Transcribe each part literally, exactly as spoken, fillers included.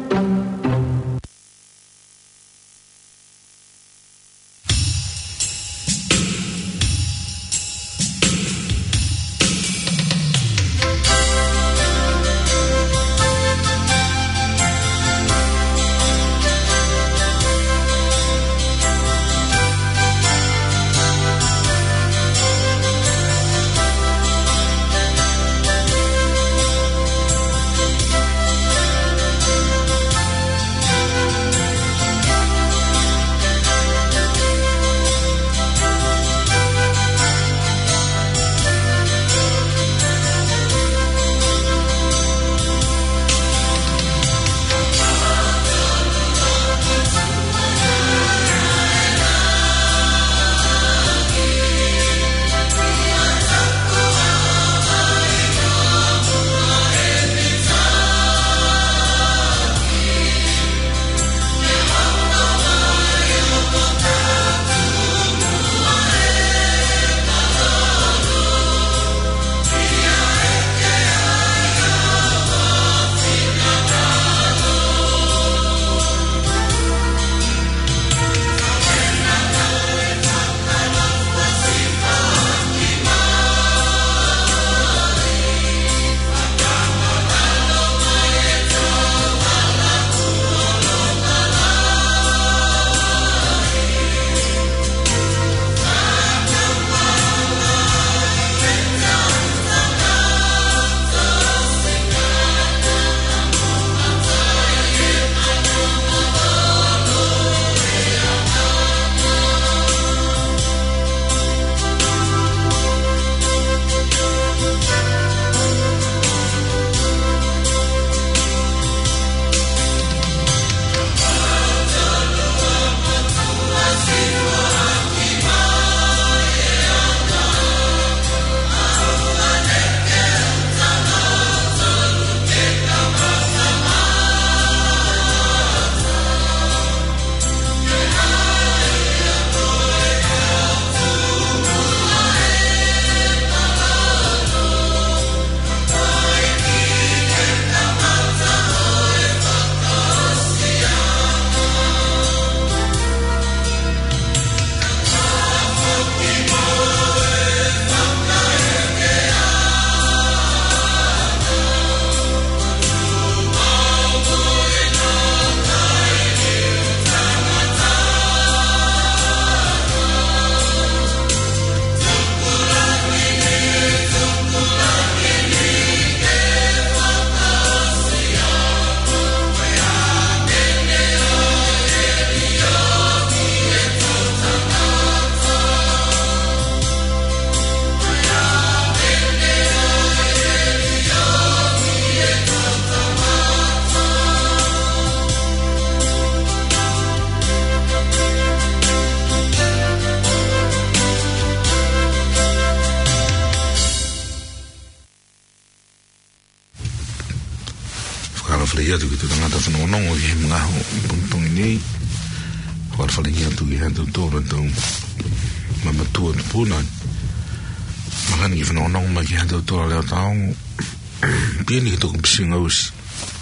ia tu kita ngata fano no o ye mga ho pung ni war fa linha tu ia tu to to mama tu puna makan ki fano no ma ki hando to le taung pieni to psinga us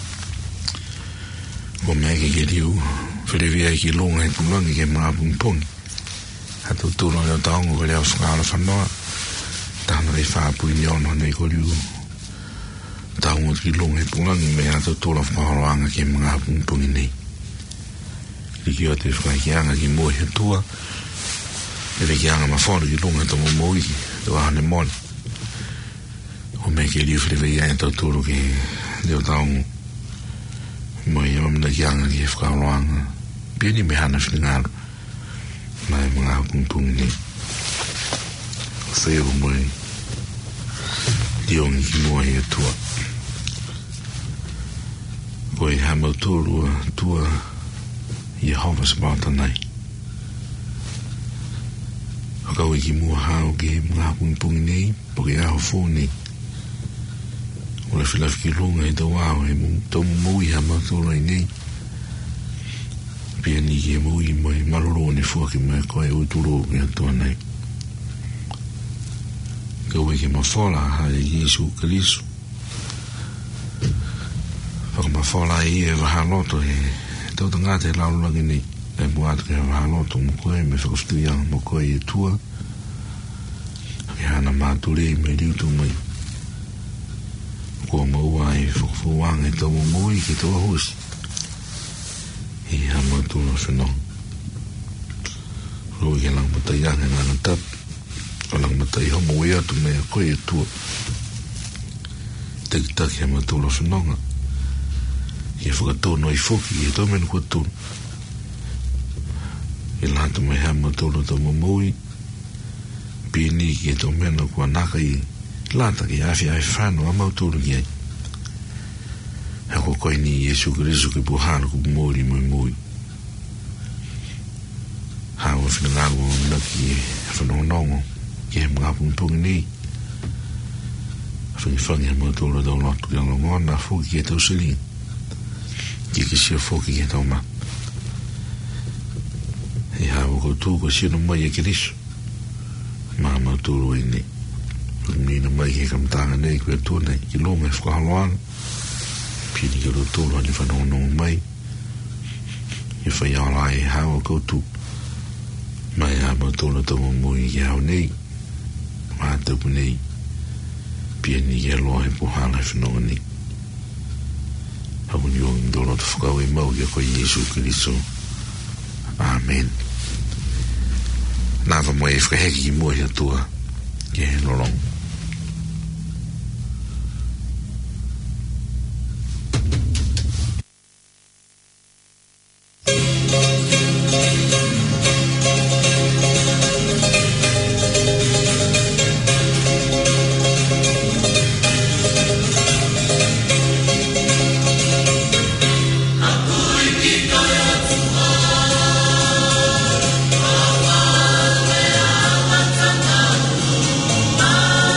o me ki ki liu fere via ki longa tu longa ki ma pung pung hatu tu le taung o le usanga fano tano le fa pu ni ono nei ko liu taungo ki longa pungang me ato tola whakaroanga ki mga pungpungi nei. Ki o te whakakianga ki moe he tua, e le kianga mawhoro ki longa tongo moe ki, te wahane mole. O me ki liu whilewe ia e tau toro ki leo taungo, moe e mamina kianga ki e whakaroanga, pieni me hana whilingaro, mai mga pungpungi nei. O seo moe, diongi ki moe e tua. Koe hamau tōrua tua Yehova sabata nei. Hakau i ki mua hao ki he mga pungi nei, po ke aho fō nei. O le whilafi ki longa e tau aho he tomu mui hamau tōrua i nei. Pia ni ki he mui mai maroro ne fua ki mai koe uturo ki atua nei. Kau e ki mawhola ha e Yesu Kalisu. whakamawhala i e wahaloto e tau tanga te laulangi ni e buata ke wahaloto mo koe me whakastuia mo koe e tua ke hana māture me riutu mai kua maua e whakafuanga e tau mui ki tau ahusi i ha mātula whenong roi ke lang matai anga ngana tap o lang matai homo e atu me a koe e tua teki taki ha mātula whenonga i whakatono i whoki i tau menu kua tūnu i lata mai ha mātula tau mamui pini ki e tau mena kua naka i lata ki awhi ai whānu a mātula ki ai ha kua koe ni Yesu Kirisu ki puhana ku mōri mui mui ha wa whina ngāru o naki e whanongonongo ki he mga pungi ni whangi whangi ha mātula tau lotu ki alongona whoki ki e tau silinga ki ki sia whoki ki e tau ma e hawa koutou ko sino mai e Kirisu ma mātula i ni mina mai ki kamtanga nei kua tua nei ki longa e whakahaloanga pini ki rotolo ni whanongonongo mai i whai ala e hawa koutou mai a mātula tau mamui ki hao nei mātaupu nei pini ki aloha e puhala e whanonga nei hau ni o ndolo te whakau e mau ki a koe Yesu Kiriso Amen nāwa mai e whakaheki ki mua hi atua ki he nolong Oh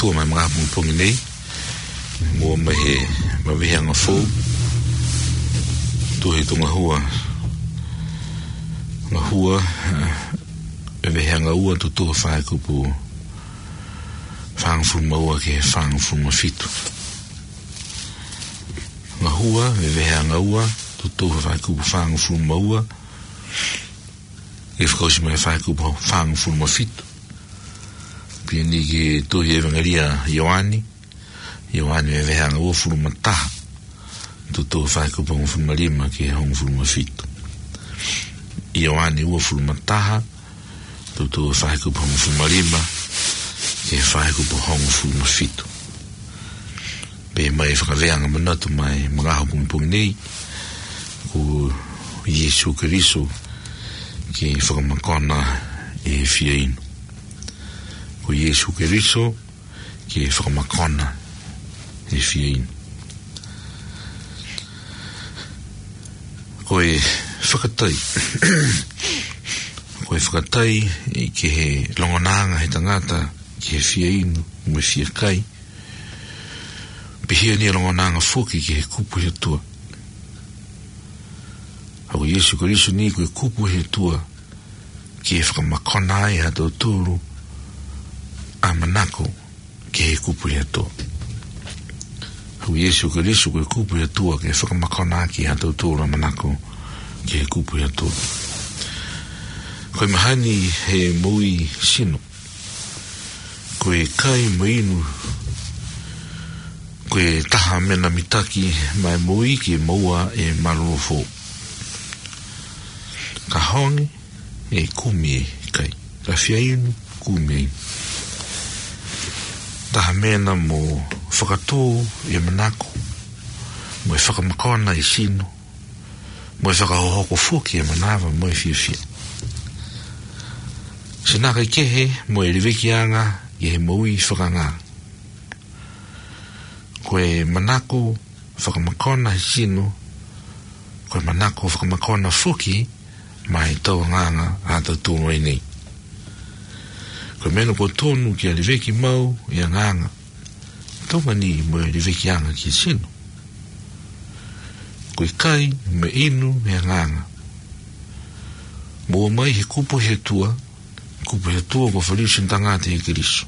tua mai mga pungi nei mua mai he mawihanga fō tu he tunga hua nga hua e wehanga ua tu tua whae kupu whangfuru maua ke whangfuru mafitu nga hua e wehanga ua tu tua whae kupu whangfuru maua e whakausi mai whae kupu whangfuru mafitu pia ni ke tu he evangelia Ioani Ioani e wehanga ua furu mataha tu tua whae kupu whangfuru malima ke whangfuru mafitu Ioani ua furu mataha tu tu whae kupu whangfuru malima ke whae kupu whangfuru mafitu pe mai whakaweanga manatu mai mga hapungpungi nei ku Yesu Keriso ke whakamakona e whia inu ku Yesu Keriso ke whakamakona e whia inu koe whakatai koe whakatai ke he longonanga he tangata ke he whia inu me whia kai pihia ni longonanga whoki ke he kupu he tua au Yesu Keriso ni koe kupu he tua ke he whakamakona e hato tūru a manako ke he kupu he tua au Yesu Keriso koe kupu he tua ke he whakamakona ke hato tūru a manako ke he kupu he tua koe mahani he mui sino koe kai mainu koe taha mena mitaki mai mui ke maua e marurofo ka hongi e kumie kai ka whiainu kumie taha mena mo whakatō e manako mo e whakamakona e sino mo e whakahohoko fuki e manawa mo e whia whia sinaka i kehe mo e rivekianga i he maui whakanga koe manako whakamakona he sino koe manako whakamakona fuki mai tau nganga a tau tōnu e nei koe mena ko tōnu ki a riveki mau i a nganga tonga ni mo e rivekianga ki sino koe kai me inu e a nganga mo mai he kupu he tua kupu he tua ko whaliusin tangate e Keriso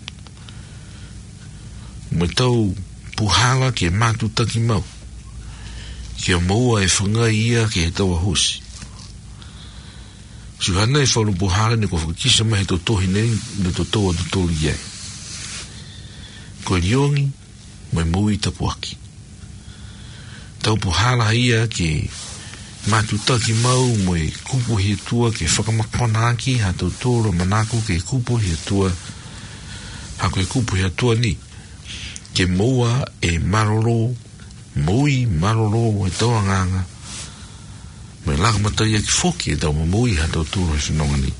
mo tau puhala ke matu taki mau ke a maua e whangai ia ke he taua hosi suhana e whalu puhala ne ko whakakisa mai he totohi nei ne totoa totoli iai ko e riongi mo e maui tapuaki tau puhala ia ke matu taki mau mo e kupu he tua ke whakamakona aki ha tau tōro manako ke kupu he tua ha koe kupu he tua ni ke moua e maroro moui maroro e tau anganga me laka matai aki foki e tau moui ha tau tōro he whanonga ni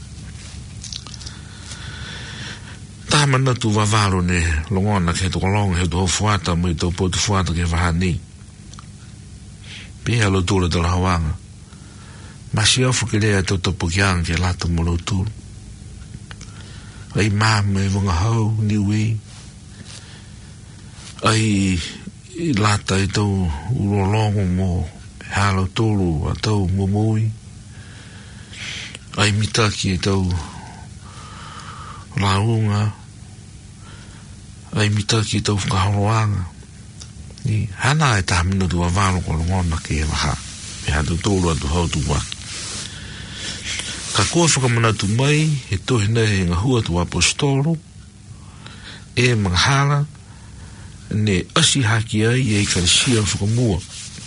tāmana tu wawaro ne longona ke tu kalonga he tu hau fuata mo i tau potu fuata ke waha ni pia lo tūra tala hawanga masi afu ke lea tau tapu kianga ke lata mo lo tūra ai mama e wanga hau niwi ai lata e tau urolongo mo halo tūru a tau momoi ai mitaki e tau launga ai mitaki e tau whakahoroanga ni hana e tahamina tu wawano ko longona ke e waha e hatu tōru atu hau tu waki ka kua whakamanatu mai e tohi nei ngā hua tu apostolo e mga hala ne asi haki ai e Ekalesia whakamua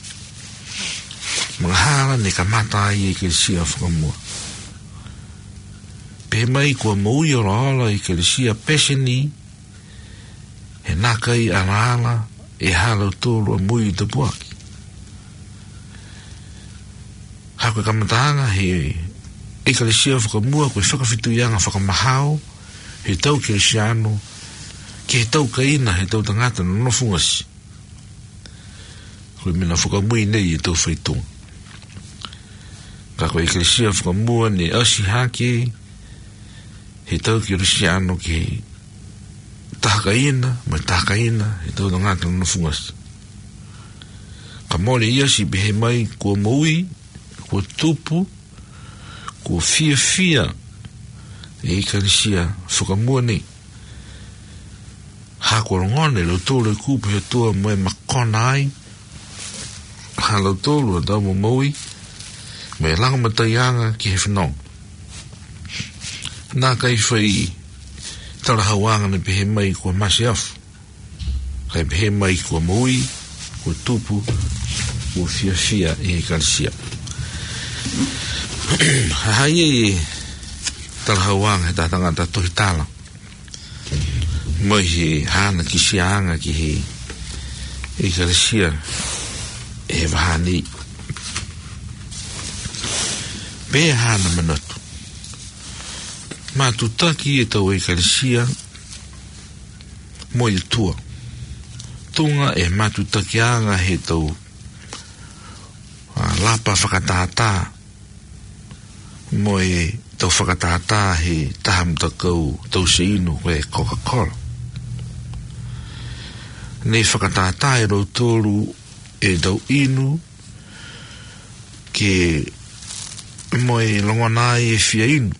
mga hala ne ka mata ai e Ekalesia whakamua pe mai kua maui o raala e Ekalesia peseni he nakai ala ala e hala tōru a mui te puaki hako kamatanga he Ekalesia whakamua koe whakawhitu ianga whakamahao he tau Keresiano ke he tau kaina he tau tangata na nofungasi koe mina whakamui nei e tau whaitonga ka koe Ekalesia whakamua ne asi hake he tau Keresiano ke tahakaina, mai tahakaina, e tau ngata no fungas. Ka mole ia si behe mai kua maui, kua tupu, kua fia fia, e i kanisia whakamua nei. Ha kua rongone, lo tōru e kupu he tua mai makona ai, ha lo tōru a tau mo maui, me langa matai anga ki he whanong. Nā kai whai tara hauanga na behe mai kua masi afu. Kai behe mai kua maui, kua tupu, kua fia fia e he kanisia. Hai e tara hauanga he tātanga ta tohi tāla. Mai he hana ki sianga ki he e kanisia e he wahani. Behe hana manatu. Mā tutaki e tau e kanisia mo i tua. Tunga e mā tutaki anga he tau uh, lapa whakatātā mo e tau whakatātā he taham takau tau se inu e Coca-Cola. Nei whakatātā e rau tōru e tau inu ke mo e longonai e fia inu.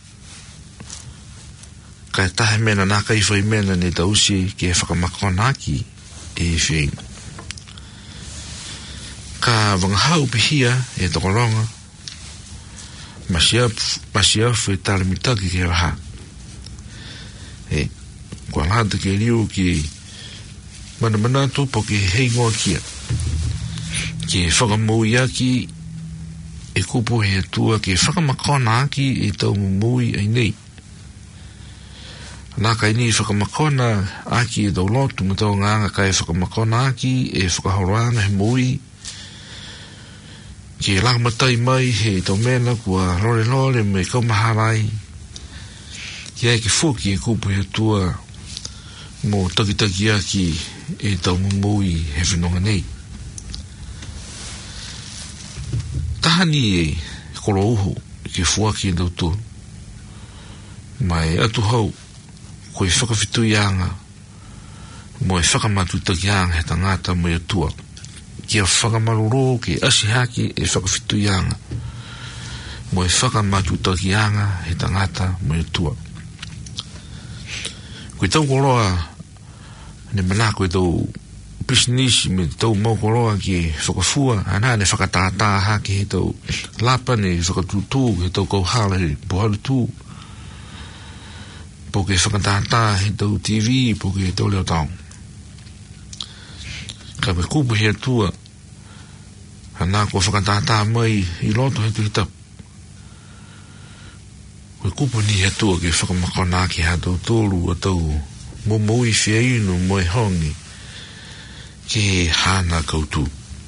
Kai tahe mena nā kai whai mena ne tausi ke whakamakona aki e whing. Ka wangahau pihia e tokoronga, masiafu e taramitaki ke waha. E, kua lata ke riu ki mana manatu po ke hei ngoa kia. Ke whakamui aki e kupu he tua ke whakamakona aki e tau mui ai nei. Nā kai ni whakamakona aki e tau lotu ma tau nganga kai whakamakona aki e whakahoranga he mui ke langmatai mai he tau mena kua lore lore me kaumaharai ki ai ke fuki e kupu he tua mo takitaki aki e tau mui he whenonga nei. Tahani e koro uho ke fuaki e tau tu mai atu hau ko e whakawhitu ianga mo e whakamatu taki anga he tangata mo e tua ki a whakamaruro ke asi haki e whakawhitu ianga mo e whakamatu taki anga he tangata mo e tua ko e tau koroa ne manako e tau business me tau mau koroa ki whakafua ana ne whakatātā haki he tau lapa ne whakatutu he tau kauhala he poharu tū po ke whakatātā he tau T V, po ke tau leo tau. Ka me kupu he atua, hana kua whakatātā mai i loto he tui tapu. Koe kupu ni he atua ke whakamakona ki ha tau tōru a tau mo mui whia inu mo e hongi ke hana kautu.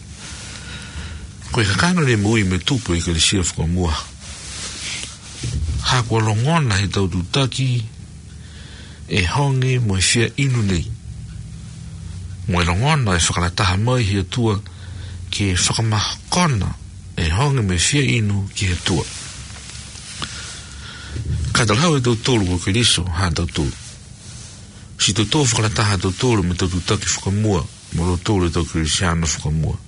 Koe kakana le mui me tupu e ka le sia whakamua. Ha kua longona he tau tutaki e hongi mo e whia inu nei. Mo e longona e whakarataha mai hi atua ke whakamakona e hongi mo e whia inu ki atua. Ka talhau e tau tōru o ke liso ha tau tōru. Si tau tō whakarataha tau tōru me tau tutaki whakamua mo tau tōru e tau kirisiano whakamua.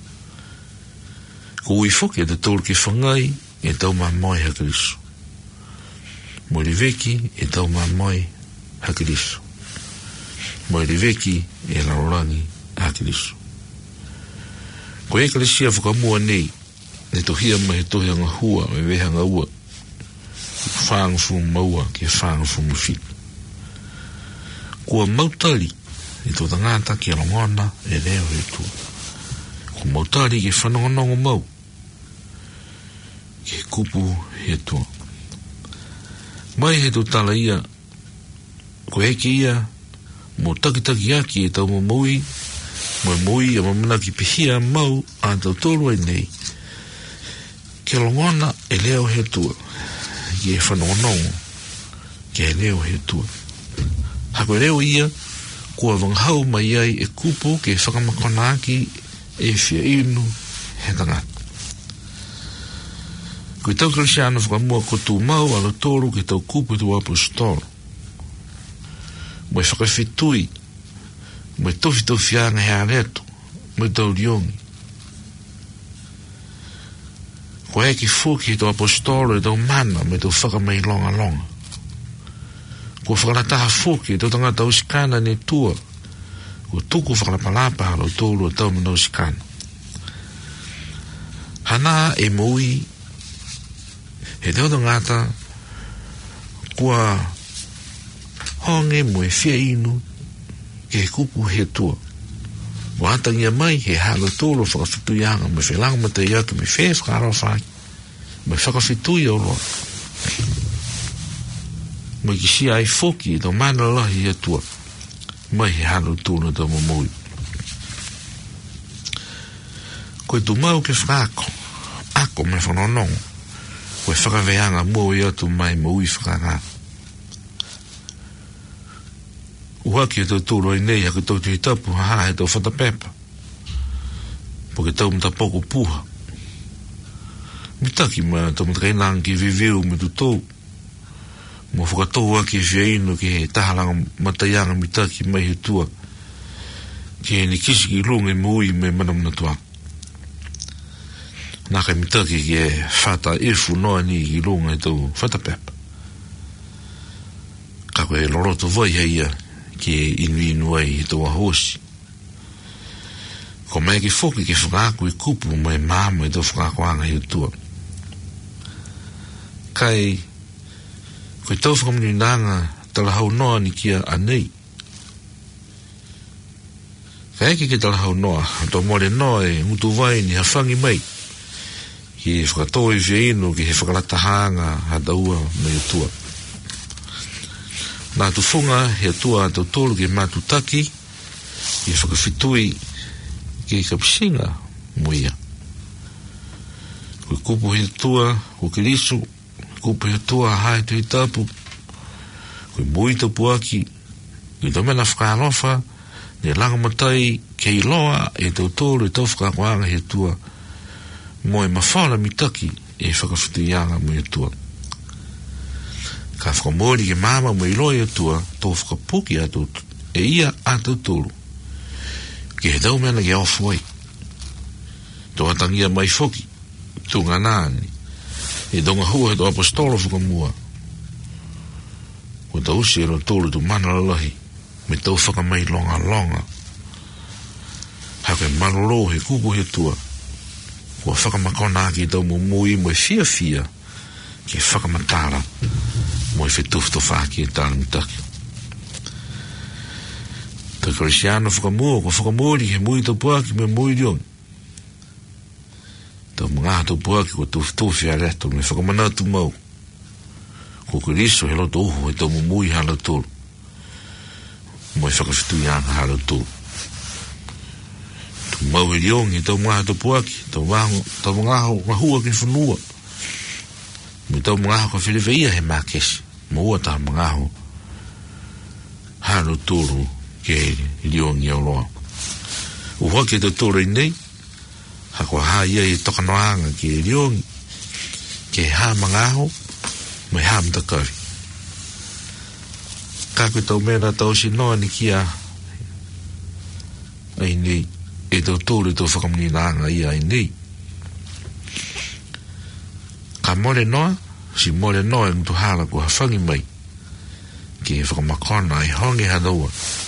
Ko ui whoki e tau tōru ke whangai e tau mamoi ha ke liso. Mo li veki e tau mamoi hakiriso. Mo e riveki e larorangi hakiriso. Ko e kalisia whakamua nei, ne tohia mai tohi anga hua me wehanga ua, whaangufu maua ke whaangufu muwhit. Kua mautari, e tō tangata ki alongona e reo he tua. Ko mautari ke whanongonongo mau, ke kupu he tua. Mai he tō tala ia, ko eke ia mo takitaki aki e tau mo mui mo mui a mamana ki pihia mau a tau tōru ai nei ke longona e leo he tua ki e whanongonongo ke e leo he tua hako reo ia kua wanghau mai ai e kupu ke whakamakona aki e whia inu he tangata ko i tau kalisiano whakamua ko tū mau alo tōru ke tau kupu tu apostolo mo e whakawhitui, mo e tofi tofi anga he areto, mo e tau riongi. Ko e ki fuki to apostolo e tau mana, mo e tau whakamai longa longa. Ko whakanataha fuki e tau tangata usikana ne tua, ko tuku whakanapalapa halo tōru e tau mina usikana. Hana e mui, he teo tangata, kua honge mo e whia inu, ke he kupu he tua. Mo atangia mai, he halo tōru whakawhitui anga, mo e whelanga ma te iake, me whea whakaro whaki, mo e whakawhitui o loa. Mo i ki sia ai foki, tō mana lahi he tua, mai he halo tōru tō mo mui. Koe tu mau ke whakako, ako me whanonongo, koe whakaweanga mua i atu mai mo ui whakanga. Uaki e tau tūro i nei, hake tau tui tapu, haha he tau whatapepa. Po ke tau mta poko puha. Mitaki ma tau mta kainanga ki viviu me tu tau. Mo whakatau aki e whia inu ki he tahalanga matayanga mitaki mai he tua. Ki he ni kisi ki lunga i mo ui me manamna tua. Naka mitaki ki e whata ifu noa ni ki lunga i tau whatapepa. Kako e loroto vai heia ki inu inu ai i tau ahosi. Ko mai ki whoki ki whakaku i kupu mai māma i tau whakaku anga i tua. Kai, koe tau whakamuni nanga talahau noa ni kia anei. Kai eki ki talahau noa, tau mole noa e ngutu vai ni hawhangi mai. Ki e whakatoi whia inu, ki he whakalatahanga hadaua mai tua. Nā tu whunga he tua tau tolu ki mātu taki, ki e whakawhitui ki e kapisinga muia. Koe kupu he tua, ko ki risu, kupu he tua hae tui tapu, koe mui tapu aki, ki tau mena whakalofa, ne langa matai ke iloa e tau tolu e tau whakakoanga he tua, mo e mawhala mitaki e whakawhitui anga mui e tua. Ka whakamori ke mama mo i roi atua, tō whakapuki atu, e ia atu tūru. Ki he tau mena ke awhoi. Tō atangia mai whoki, tū ngā nāni. E donga hua he tō apostolo whakamua. Ko tau usi e ro tūru tu mana lalahi, me tau whakamai longa longa. Hake maroro he kupu he tua. Ko whakamakona ki tau mumui mo e fia fia, ki whakamatara. Mo i whetufto whaki e tāna mitaki. Tau Krisiano whakamua, ko whakamori he mui tau puaki me mui riongi. Tau mga tau puaki ko tuftufi a reto me whakamanatu mau. Ko Kristo he loto uhu he tau mumui hala tūru. Mo i whakawhitui anga hala tūru. Tu mau he riongi tau mga tau puaki, tau mga hua ki whanua. Me tau mga ho ka whiriweia he mākesi. Mo ua taha mga ho. Hano tūru ke riongi au loa. Uhoa ke tau tūru i nei. Hako ha ia i tokanoanga ke riongi. Ke ha mga ho. Mai ha mtakawi. Kako tau mena tau si noa ni kia. Ai nei. E tau tūru tau whakamuni nanga ia ai nei. Ka mole noa, si mole noa e mtu hala ku hawhangi mai. Ki e whakamakona ai hongi hadaua.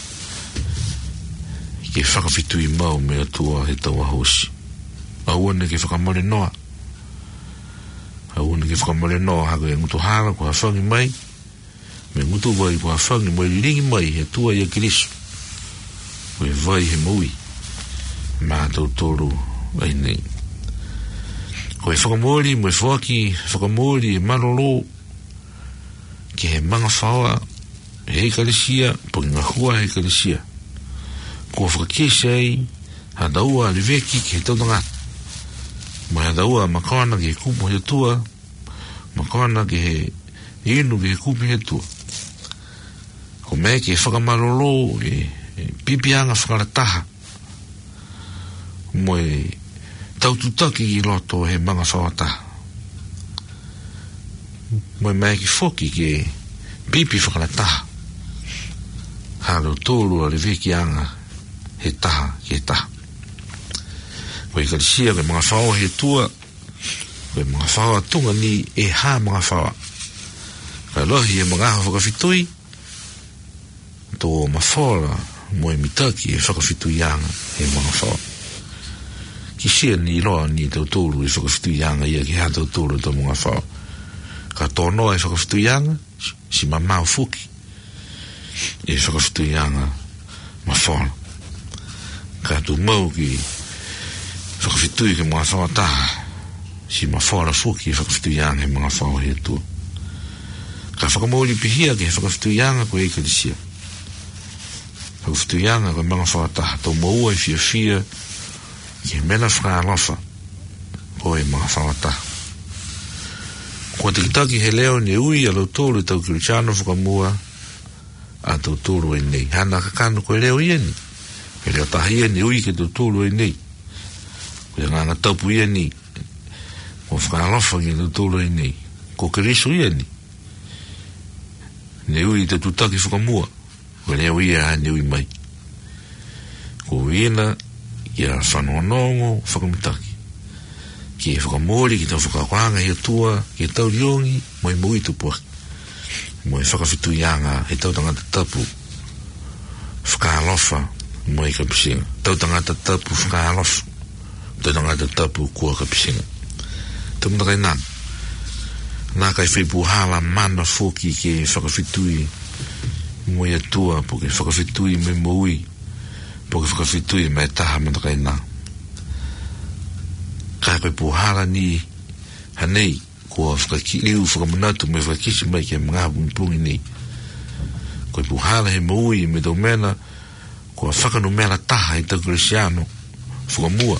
Ki e whakawhitui mau me atua he tau ahosi. Aua ne ki whakamole noa. Aua ne ki whakamole noa hako e mtu hala ku hawhangi mai. Me mtu vai ku hawhangi mai lingi mai he tua ia Kirisu. Ko e vai he mui. Mā tau tōru ai nei. Ko e whakamori, mo e whaki, whakamori, e maroro, ki he manga whaua, he ekarisia, po ki ngā hua he ekarisia. Ko whakakese ai, ha daua riveki ki he tautanga. Mo he daua makawana ki he kupu he tua, makawana ki he inu ki he kupu he tua. Ko me ki he whakamaroro, e pipianga whakarataha. Mo e taututaki ki loto he manga whawata. Mo e mai ki whoki ki pipi whakarataha. halo tolu le vekianga he taha he taha ko i kalisia ke mga whao he tua ko i mga whao atunga ni e ha mga whao ka lohi e mga aho whakawhitui tō mawhora mo e mitaki e whakawhituianga he mga whao ki sia ni loa ni tau tolu e whakawhituianga ia ki ha tau tolu tau mga whao ka tōnoa e whakawhituianga si mamau fuki e whakawhituianga mawhora ka tu mau ki whakawhitui ke mga whao taha si mawhora fuki e whakawhituianga he mga whao he tua ka whakamouli pihia ke whakawhituianga ko e kalisia whakawhituianga ko mga whao taha tau maua e fia fia ke mena whakalofa ko e mga whao taha kua te kitaki he leo ne ui alo tolu tau kirichano whakamua a tau tolu e nei hana kakano ko e leo ieni e leo tahi e ne ui ke tau tolu e nei ko e nganga taupu ieni ko whakalofa ke tau tolu e nei ko kiriso ieni ne ui te tutaki whakamua ko e leo ia ne ui mai ko ina ia whanonongo whakamitaki ki e whakamori, ki tau whakakwanga he tua, ki e tau riongi, mo e mui tupua. Mo e whakawhituianga, he tau tangata tapu, whakalofa, mo e kapisinga. Tau tangata tapu, whakalofa, tau tangata tapu, kua kapisinga. Tau mtakai nā. Nā kai whaipuhala mana whoki ki e whakawhitui, mo e tua, po ke whakawhitui me moui, po ke whakawhitui me taha mtakai nā. Ka koe puhara ni hanei kua whakakiliu whakamanatu me whakisi mai ke mga pungi nei koe puhara he maui me tau mena kua whakanu mera taha i tau Krisiano whakamua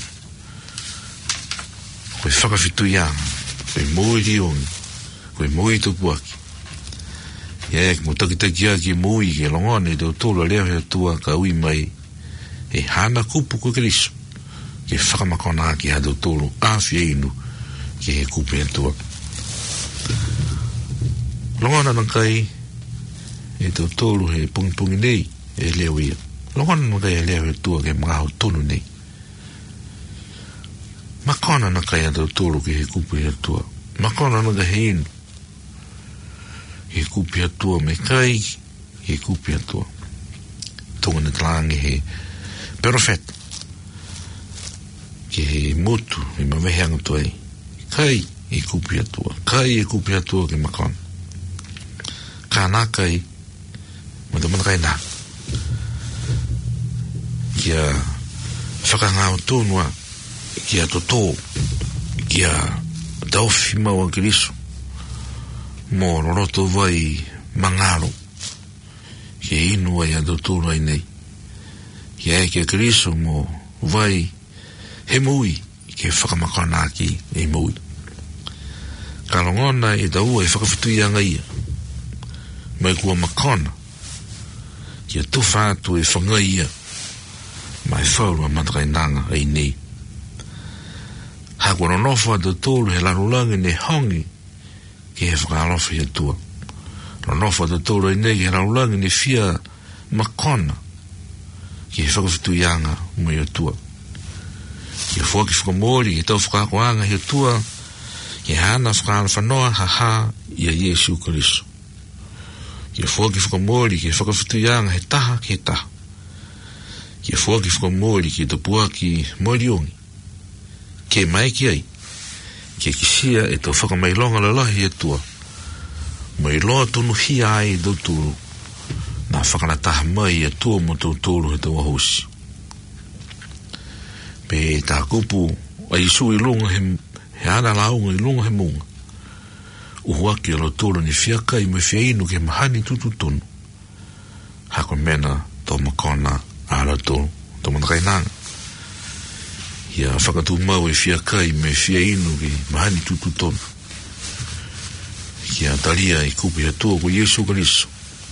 koe whakawhituianga koe maui riongi koe maui tau puaki ia ek mo takitaki aki maui ke longone i tau tolu leo he tua ka ui mai e hana kupu koe Kristo ke whakamakona ki hado tolu awhia inu ke he kupe atua. Longana na kai e tau tolu he pungi pungi nei e leo ia. Longana na kai e leo he tua ke mga hau tonu nei. Makona na kai a tau tolu ke he kupe atua. Makona na kai he inu he kupe atua me kai he kupe atua. Tonga na talangi he perfect ke he mutu i maweheanga tuai kai e kupi atua kai e kupi atua ke makon ka nā kai mata mata kai nā kia whakangau tūnua kia toto kia tauwhi maua kiriso mō roroto vai mangaro kia inua i ado tūnua i nei kia e kia kiriso mō vai he mui ke whakamakona ki e mui. Ka rongona e taua e whakawhituianga ia. Mai kua makona ki a tuwhātu e whangai ia mai whaurua matakai nanga e nei. Ha kua ronofo a tolu he larulangi ne hongi ke he whakalofa i atua. Ronofo a tolu e nei ke he larulangi ne fia makona ki he whakawhituianga mai atua. Ki a fōki whakamori, ki tau whakakoanga he tua, ki hana whakaala whanoa, ha ha, i a Yesu Kariso. Ki a fōki whakamori, ki whakawhituianga he taha, ki he taha. Ki a fōki whakamori, ki ta puaki moriongi. Ke mai ki ai, ki a kisia e tau whakamailonga lalahi he tua. Mai loa tunu hia ai do tulu, na whakalataha mai e tua mo tau tulu he tau ahosi. Pe tā kupu a isu i lunga he, he ana launga i lunga he munga. Uhuaki alo tōru ni whiaka i me whia inu ke mahani tutu tonu. Hako mena tō makona a ala tōru, tō manakai nanga. Ia whakatu mau e whiaka i me whia inu ke mahani tutu tonu. Kia talia i kupi a tō ko Yesu Kariso.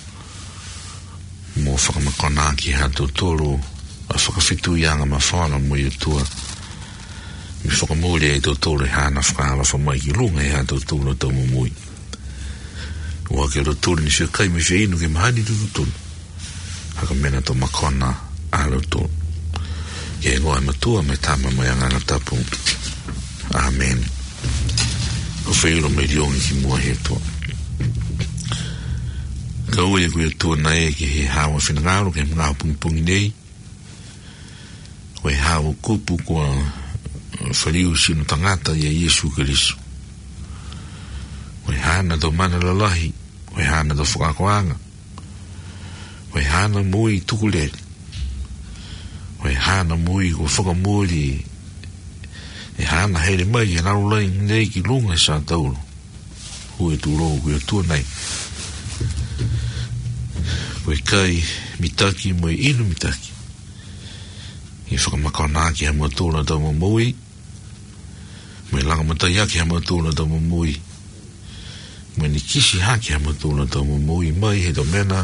Mō whakamakona ki hato tōru a whakawhituianga ma whana mo i atua. Mi whakamore e tau tōre hana whakaala whamai ki lunga e ha tau tōre tau mumui. Ua ke ro tōre ni whia kai me whia inu ke mahani tutu tonu. haka mena to makona alo to ke ngoa matua me tama mo yanga na tapu amen o feiro me diongi ki mua he to ka ue kuia tua na e ki he hawa whinangaro ke mga pungi pungi nei koe hawa kupu kua whariu sinu tangata ia Yesu Kirisu koe hana do mana lalahi koe hana do whakakoanga koe hana mui tukulere koe hana mui ko whakamuri e hana here mai e naro lai nei ki lunga sa tauro hui tu roho kuia tua nei koe kai mitaki mo i inu mitaki i whakamakona ki ha matura tau mamui mo i langa matai aki ha matura tau mamui mo ni kisi haki ha matura tau mamui mai he do mena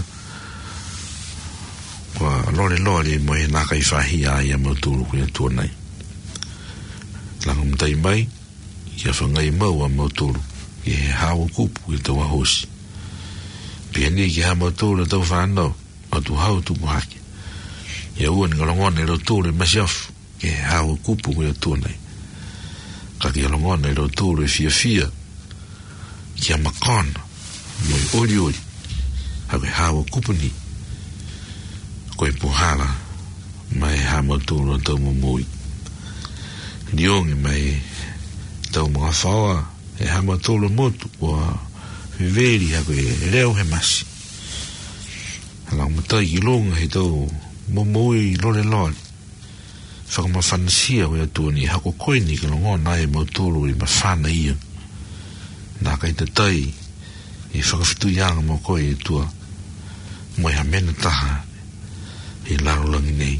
kwa lore lore mo he naka i whahi a i ha matura kuia tua nei langa matai mai i a whangai mau a matura i he hawa kupu i tau ahosi pia ni ki ha matura tau whanau a tu hau tu muhaki ia ua ni kalongona i lo tūre masiafu ke hawa kupu kuia tūnei ka ki kalongona i lo tūre fia fia ki a makana mo i ori ori hawe hawa kupu ni koe puhala mai ha matura tau mamui niongi mai tau mga whaua e ha matura motu ua viveri hawe reo he masi halang matai ki longa he tau momoi lore lore whakamawhanasia wea tuani hako koini ka longona e mautoro i mawhana ia nā kai te tai i whakawhitu ianga mo koe e tua mo i ha mena taha i laro langi nei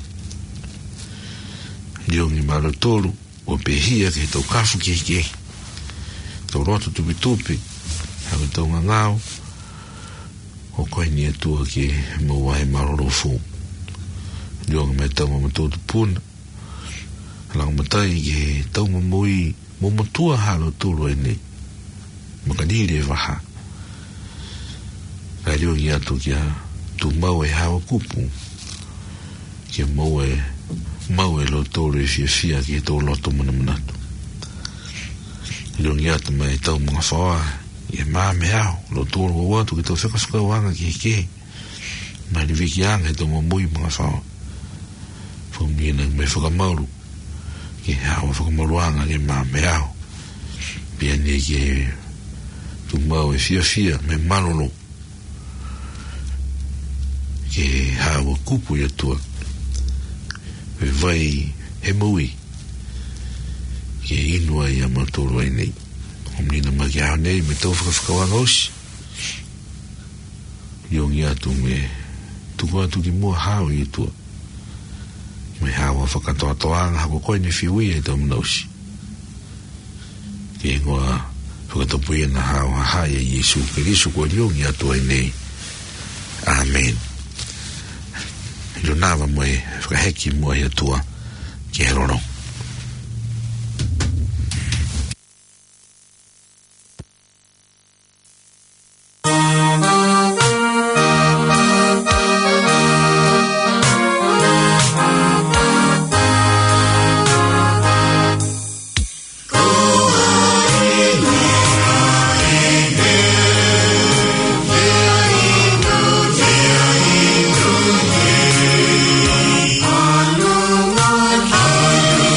riongi mara tolu o pehia ke tau kafu ki hiki tau roto tupi tupi hawe tau ngangau o koini e tua ki maua he maroro fu rionga mai tau mamatotu puna lang matai ki tau mamui mamatua halo tulu e nei makaniri e waha kai riongi atu kia tu mau e hawa kupu kia mau e mau e lo tolu e fia fia ki tau loto mana manatu riongi atu mai tau mga whawa e maa me au lo tolu o watu ki tau whekasuka wanga ki heke mai ni wiki anga e tau mamui mga whawa mina me whakamauru ki hawa whakamaruanga ki maa me au pia ni ki tu mau e fia fia me malolo ki hawa kupu i atua e vai he mui ki inua i amatoro ai nei o mnina ma ki hao nei me tau whakawhakawanga osi iongi atu me tuku atu ki mua hao i atua me hawa whakatoatoanga hako koe ni whiui e tau mnausi ki ngoa whakatopuia na hawa hai e Yesu Kirisu kua riongi atu ai nei amen ilo nawa moe whakaheki mua i atua ki heroro Hallelujah.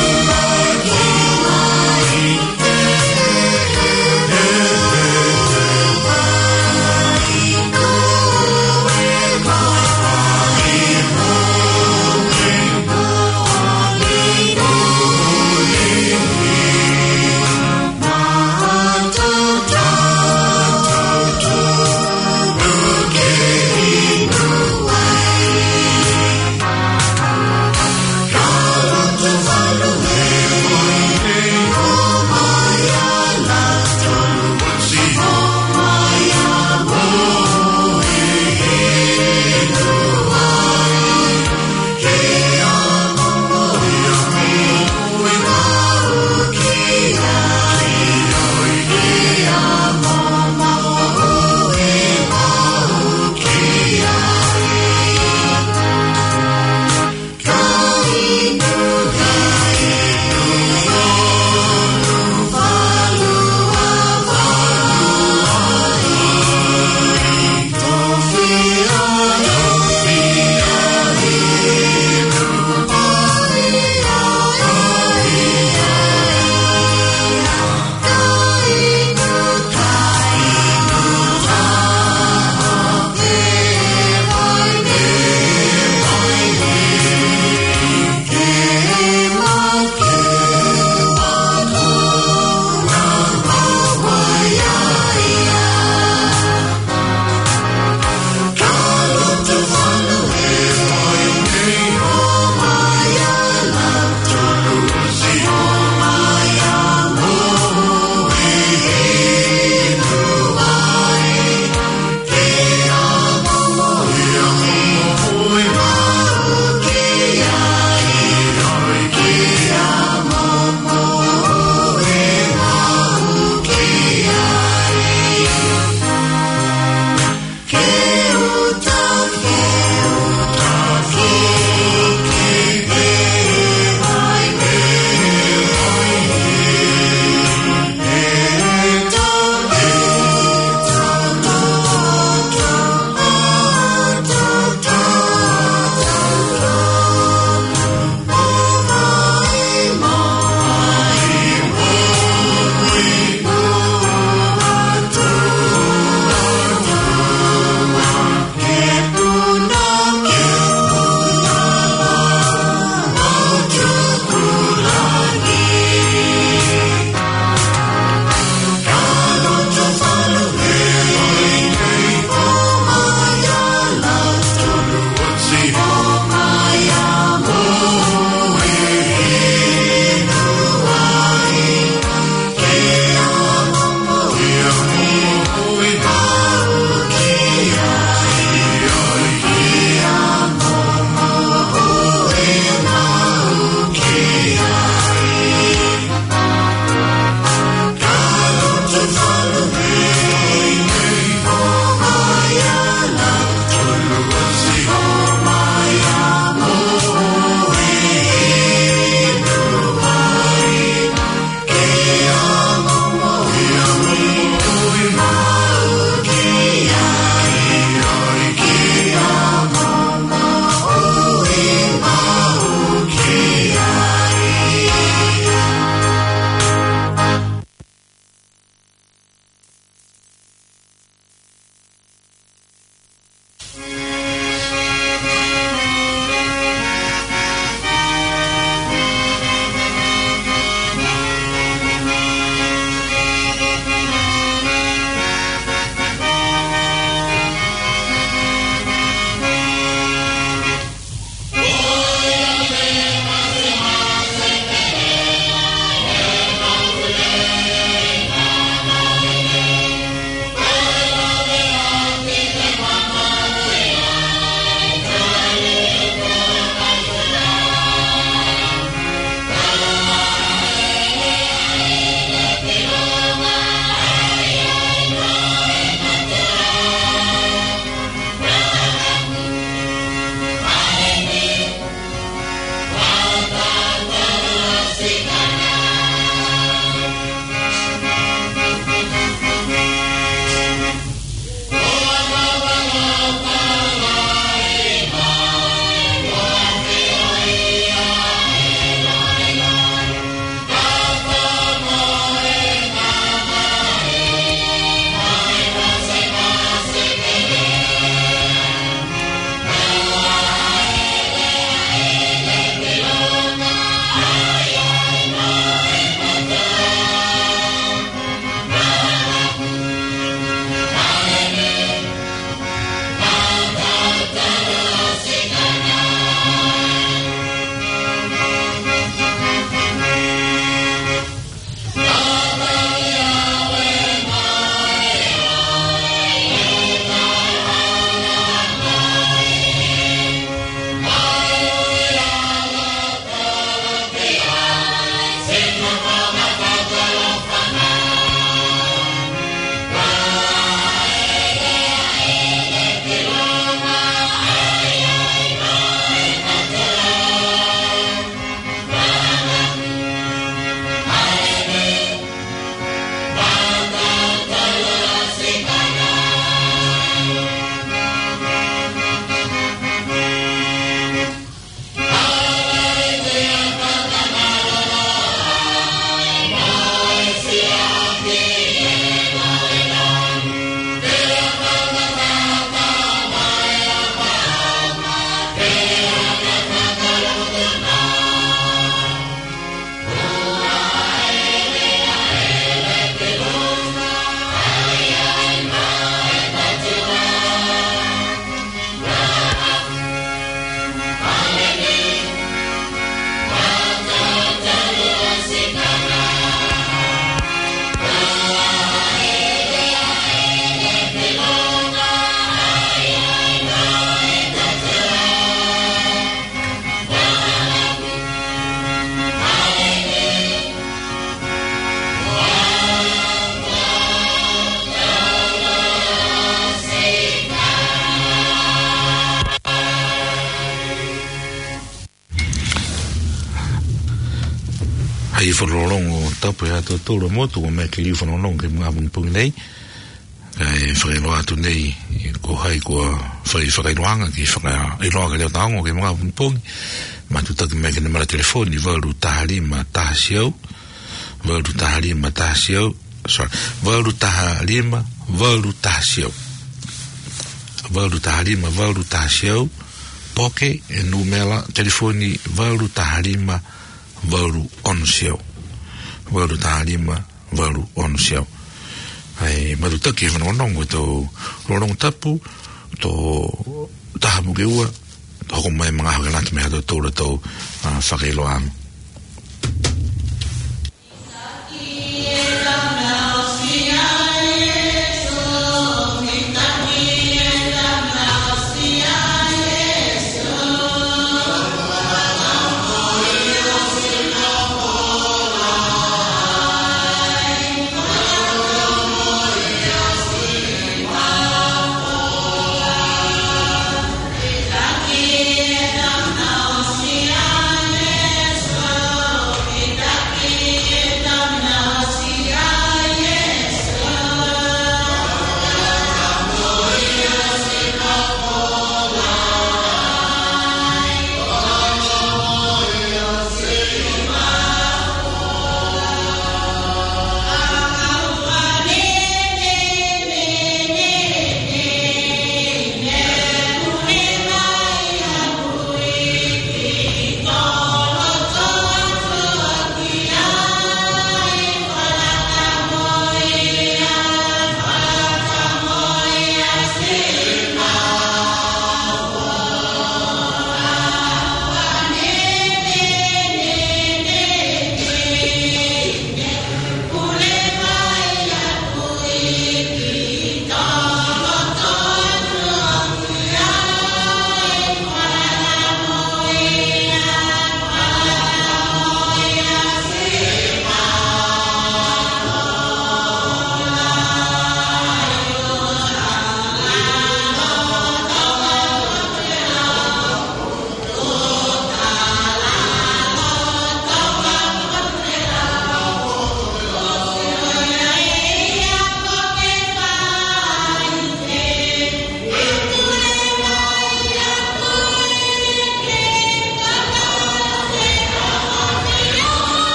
whalolongo tapu e ato tōra motu o mea ki li whalolongo ke mga pungpungi nei kai whakailoa atu nei ko hai kua whai whakailoanga ki whakailoa ka leo taongo ke mga pungpungi matutaki mea kene mara telefoni waru taharima tahasiau waru taharima tahasiau sorry waru taharima waru tahasiau waru taharima waru tahasiau poke e numela telefoni waru taharima waru onsiau waru taharima waru onsiau ai matutaki whanonongo tō rorong tapu tō tahamu ke ua hoko mai mga hakanata mea tō tōra tō whakailoa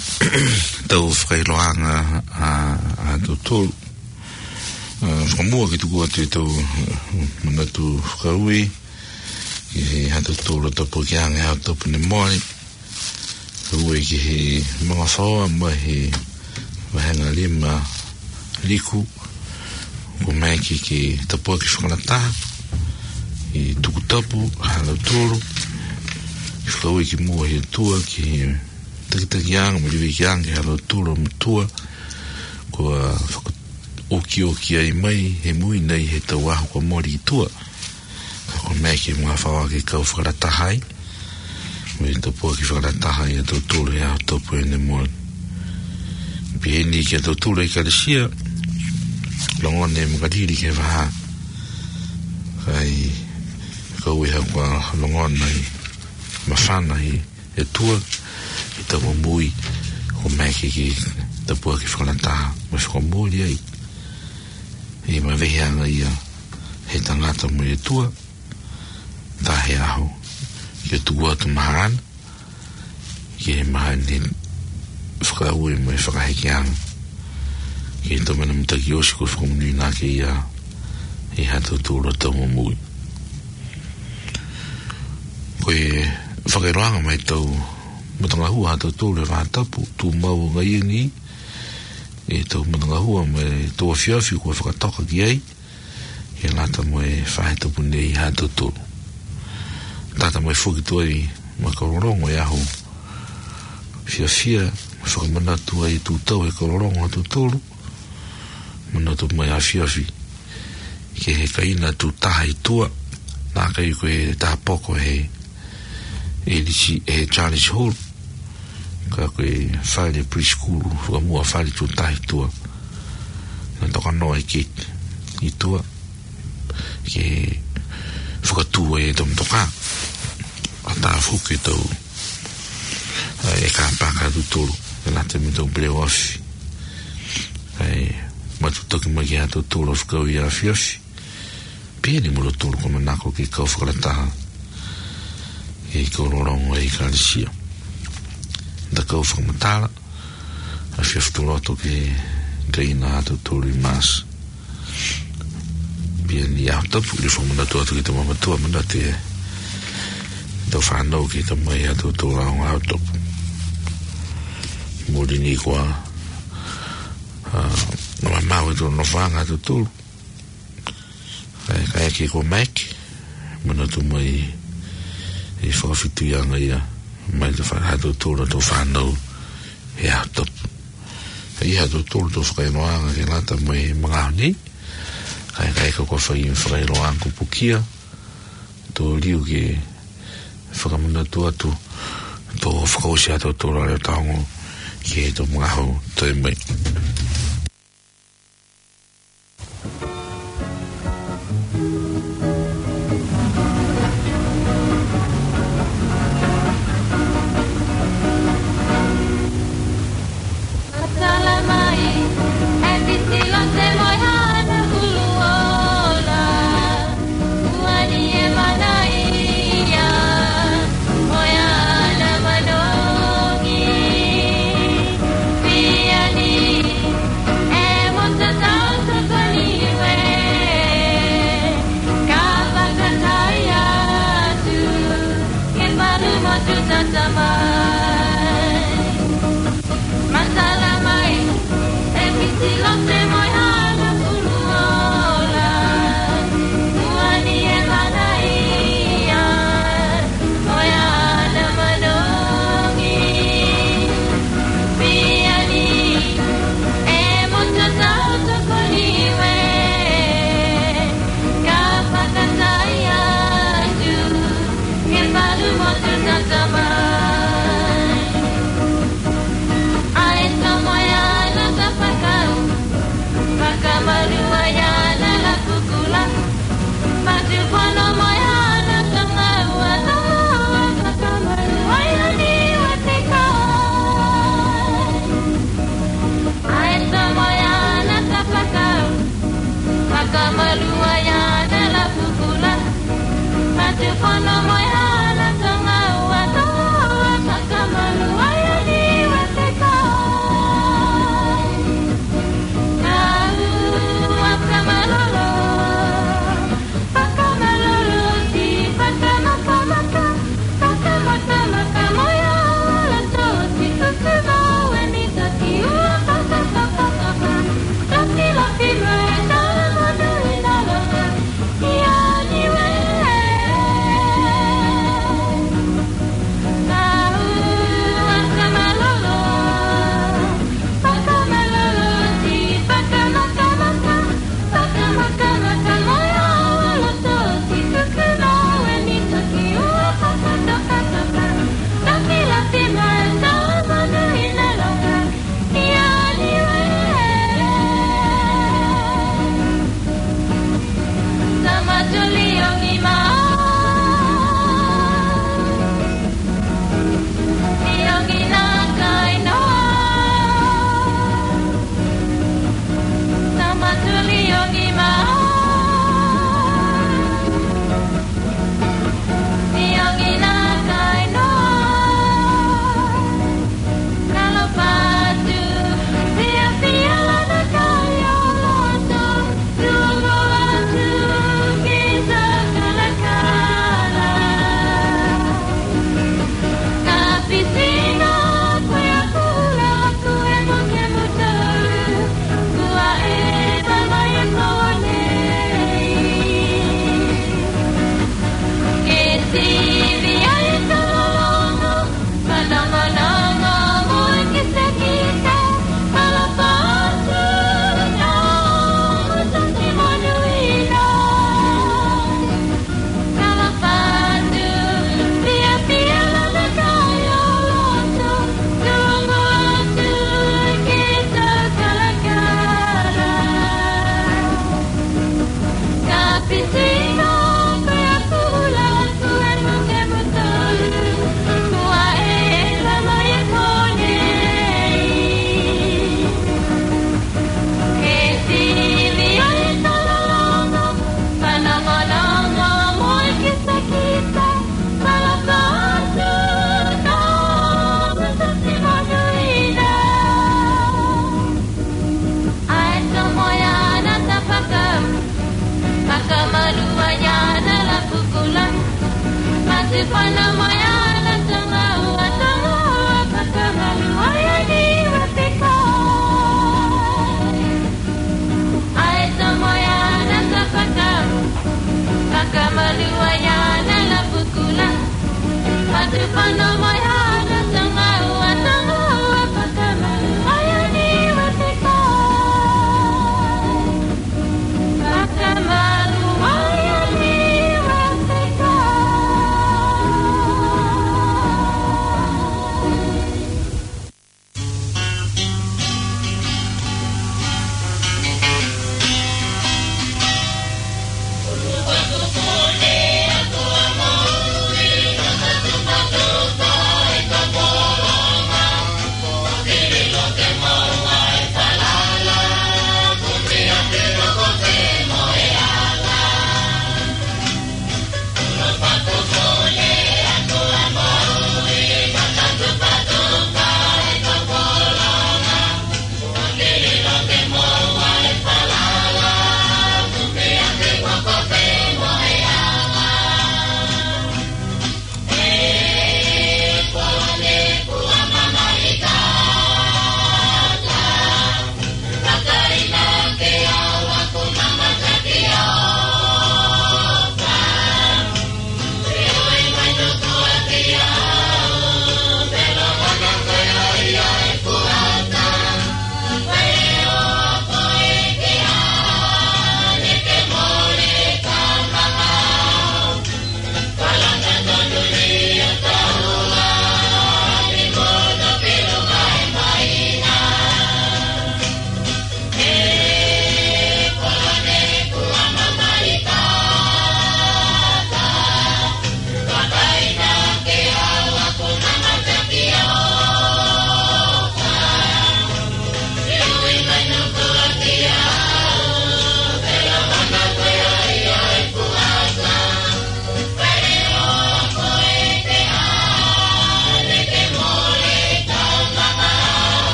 tau whakailoanga a tau tolu. Whakamua ki tuku atu tau manatu whakaui, ki he hatu tolu tapu ki ange hau tapu ne moani, kaui ki he mga whaoa ma he wahenga lima liku, ko mai ki ki tapu ki whakanataha, i tuku tapu, hau tolu, ki whakaui ki mua he tua ki he takitaki anga, maliwi ki anga, hau tolu matua, ko whakataha, oki oki ai mai, he mui nei he tau ahu kwa mori i tua. Ko mea ki mga whawa ki kau whakaratahai. Mui tau pua ki whakaratahai a tau tūre a tau pua ne mori. Piheni ki a tau tūre i karisia, longone mkariri ke waha. Kai kau iha kwa longona i mawhana i e tua, i tau mui, ko mea ki ki tau pua ki whakarataha. Mas ko mori ai. E ma veheanga ia he tangata mo e tua ta he aho ki tua tu mahan ki he mahan ni whakaue mo e whakaheki anga ki to mana mutaki osi ko whakamuni nā ke ia e hata tūra tau mo mui ko e whakairoanga mai tau mutanga hua hata tūra whatapu tu mau ngai ni e tau mananga hua me toa whiawhi kua whakatoka ki ei e lata mo e whahetapu nei hātou tōru tata mo e whuki tua i ma kororongo e aho whiawhia whakamanatu ai tū tau e kororongo hātou tōru manatu mo e a whiawhi ke he kaina tū taha i tua nā kai koe e taha poko he e lisi e Charles Hall ka koe whaere preschool wha mua whaere tū tahi tua na toka noa i kit i tua ke whakatua e tom toka a tā whuke tau e ka paka tu tolu e late me tau breo afi e matutaki mai ki hatu tolu whakau i a whiawhi pēni mura tolu kama nako ki kau whakarataha e i kororongo e i karisia da kau whakamatara a whiawhtu roto ke gaina atu tūru i mas bia ni au tapu li whakamatu atu ki ta mamatua mana te tau whanau ki ta mai atu tūru au au tapu mori ni kua nama mau e tūru no whanga atu tūru kai ki ko mek mana tu mai i whakawhitu ianga ia mai te whahatu tūra tō whanau e a tapu. I hatu tūra tō whakainoanga ke lata mai mga honi, kai kai ka kua whai whakairoanga ko pukia, tō liu ke whakamanatu atu, tō whakausi atu tōra reo taongo ke tō mga hau tō mai. Moyana, Tonga, Watoa, Takamalu, Ayani, Wateka.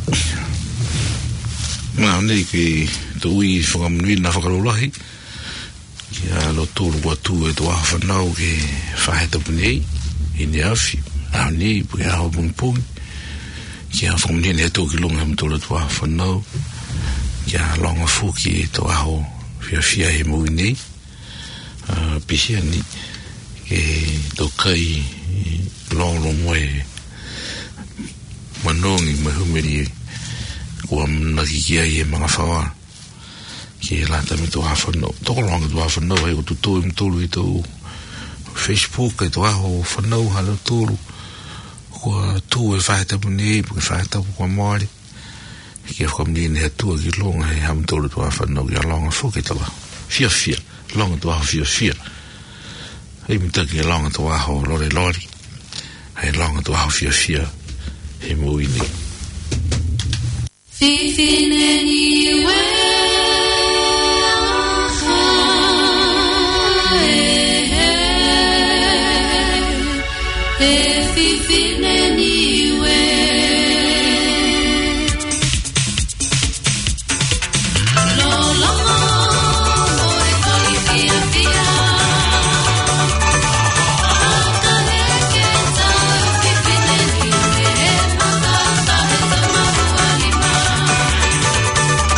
ma nei ke to ui whakamui na whakarolahi kia lo tōru kua tū e tō aha whanau ke whaheta punei i ne awhi a nei pu e aho pungi pungi kia whakamui ne tō ki longa mtola tō aha whanau kia longa fuki e tō aho whia whia he mui nei pihia ni ke tō kai longa moe manongi mahumeri kua naki kia i e mga whawa ki e lata me tō hawhanau tōko longa tō hawhanau hei o tō tō im tōru i tō Facebook e tō aho whanau hala tōru kua tō e whaetapu nei pu ke whaetapu kua maari ki e whakamni ne atua ki longa hei ham tōru tō hawhanau ki a longa fuke tō aho fia fia longa tō aho fia fia hei mitaki e longa tō aho lore lori hei longa tō aho fia fia he mui nei Fifin anywhere Fifin anywhere Lo lo boy koli fia fia Fifin anywhere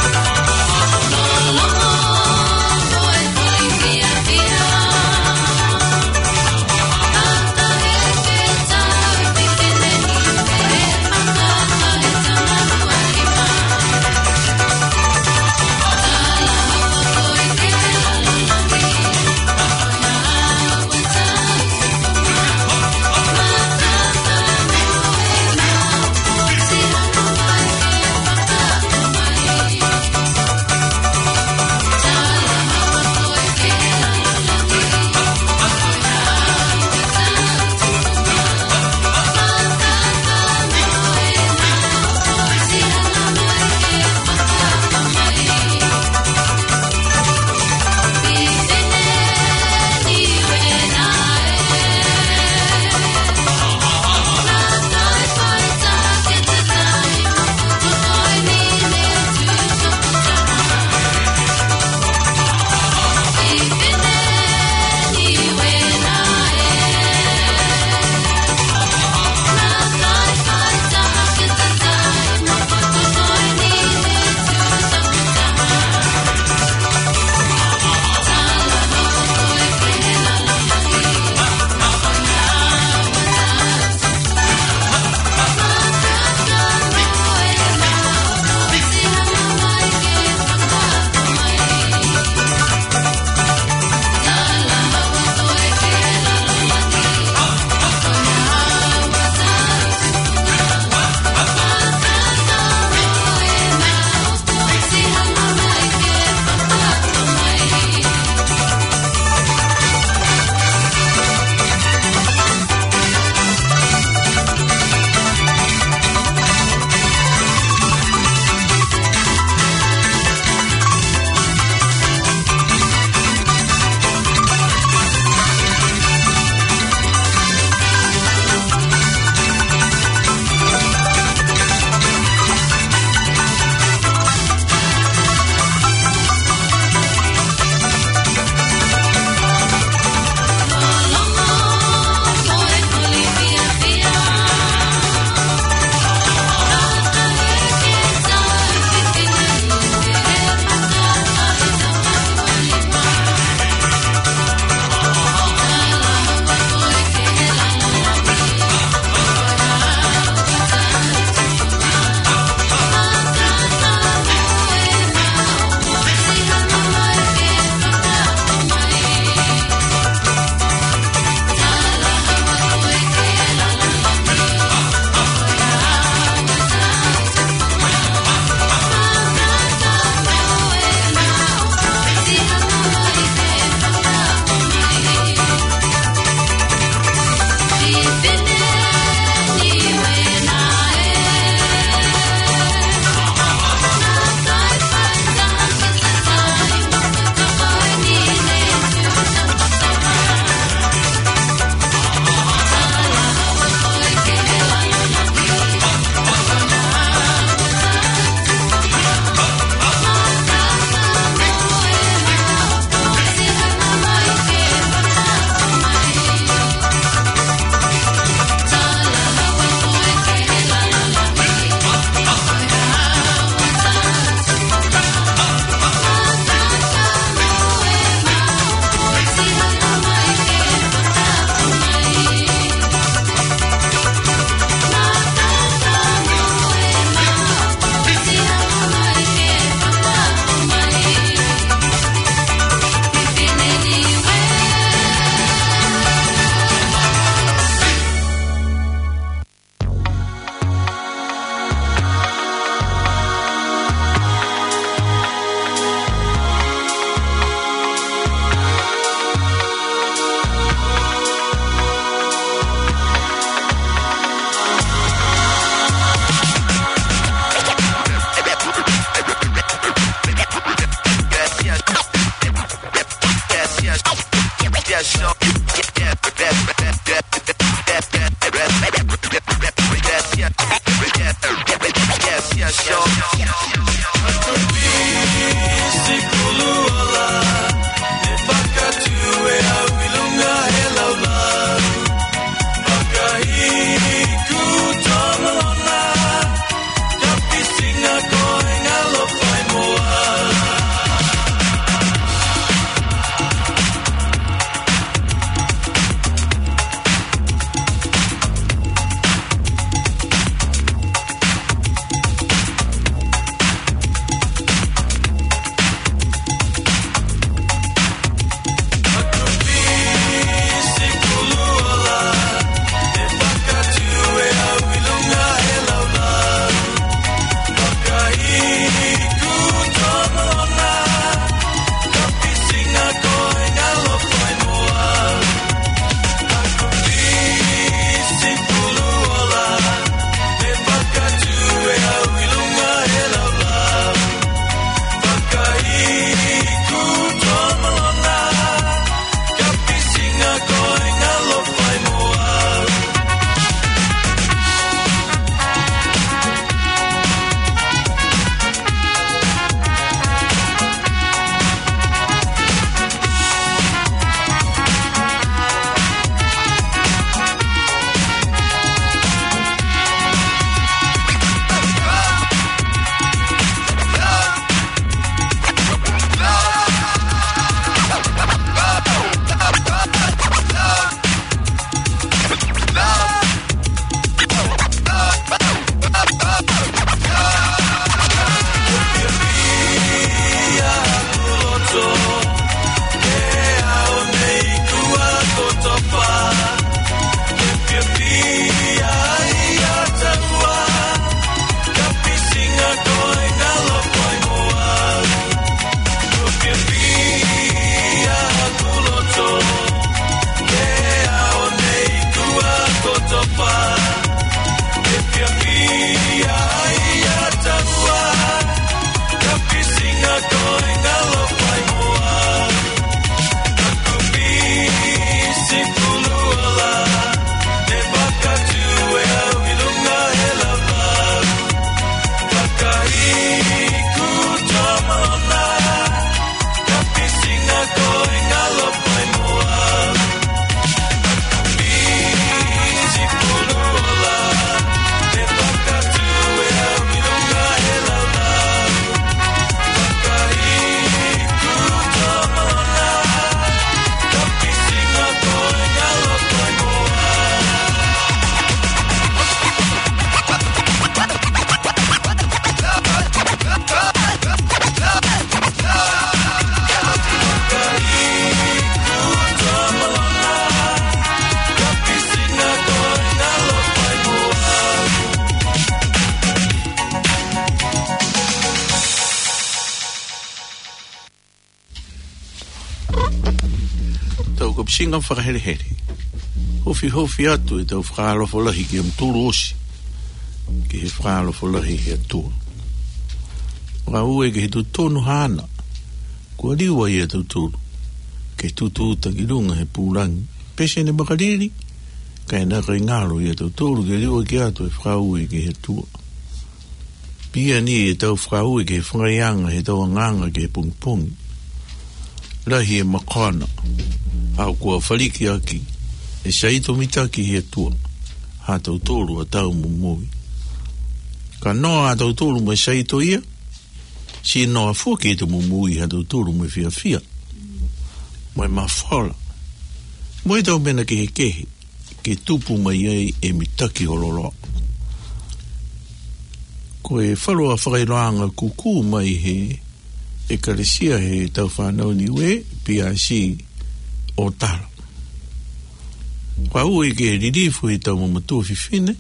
singa whakahere here. Hofi hofi atu e tau whakalofo lahi ki am tūru osi. Ki he whakalofo lahi he atua. Waka ue ke he tu tonu hana. Kua liwa i e tau tūru. Ke tutu uta ki runga he pūrangi. Pese ne makariri. Kai naka i ngaro i e tau tūru ke liwa ki atu e whakaue ke he tua. Pia ni e tau whakaue ke he whangaianga he tau anganga ke he pungipungi. Lahi e makana. Au kua whaliki aki. E saito mitaki he tua. Ha tau tōru a tau mumui. Ka noa a tau tōru me saito ia. Si noa fuaki e te mumui ha tau tōru me fia fia. Mai mawhala. Moi tau mena ke he kehe. Ke tupu mai ei e mitaki hololo. Ko e whalua whakairoanga kuku mai he e karesia he tau whanau niwe P I C o tala. Kwa ue ke ririfu he tau mamatua fifine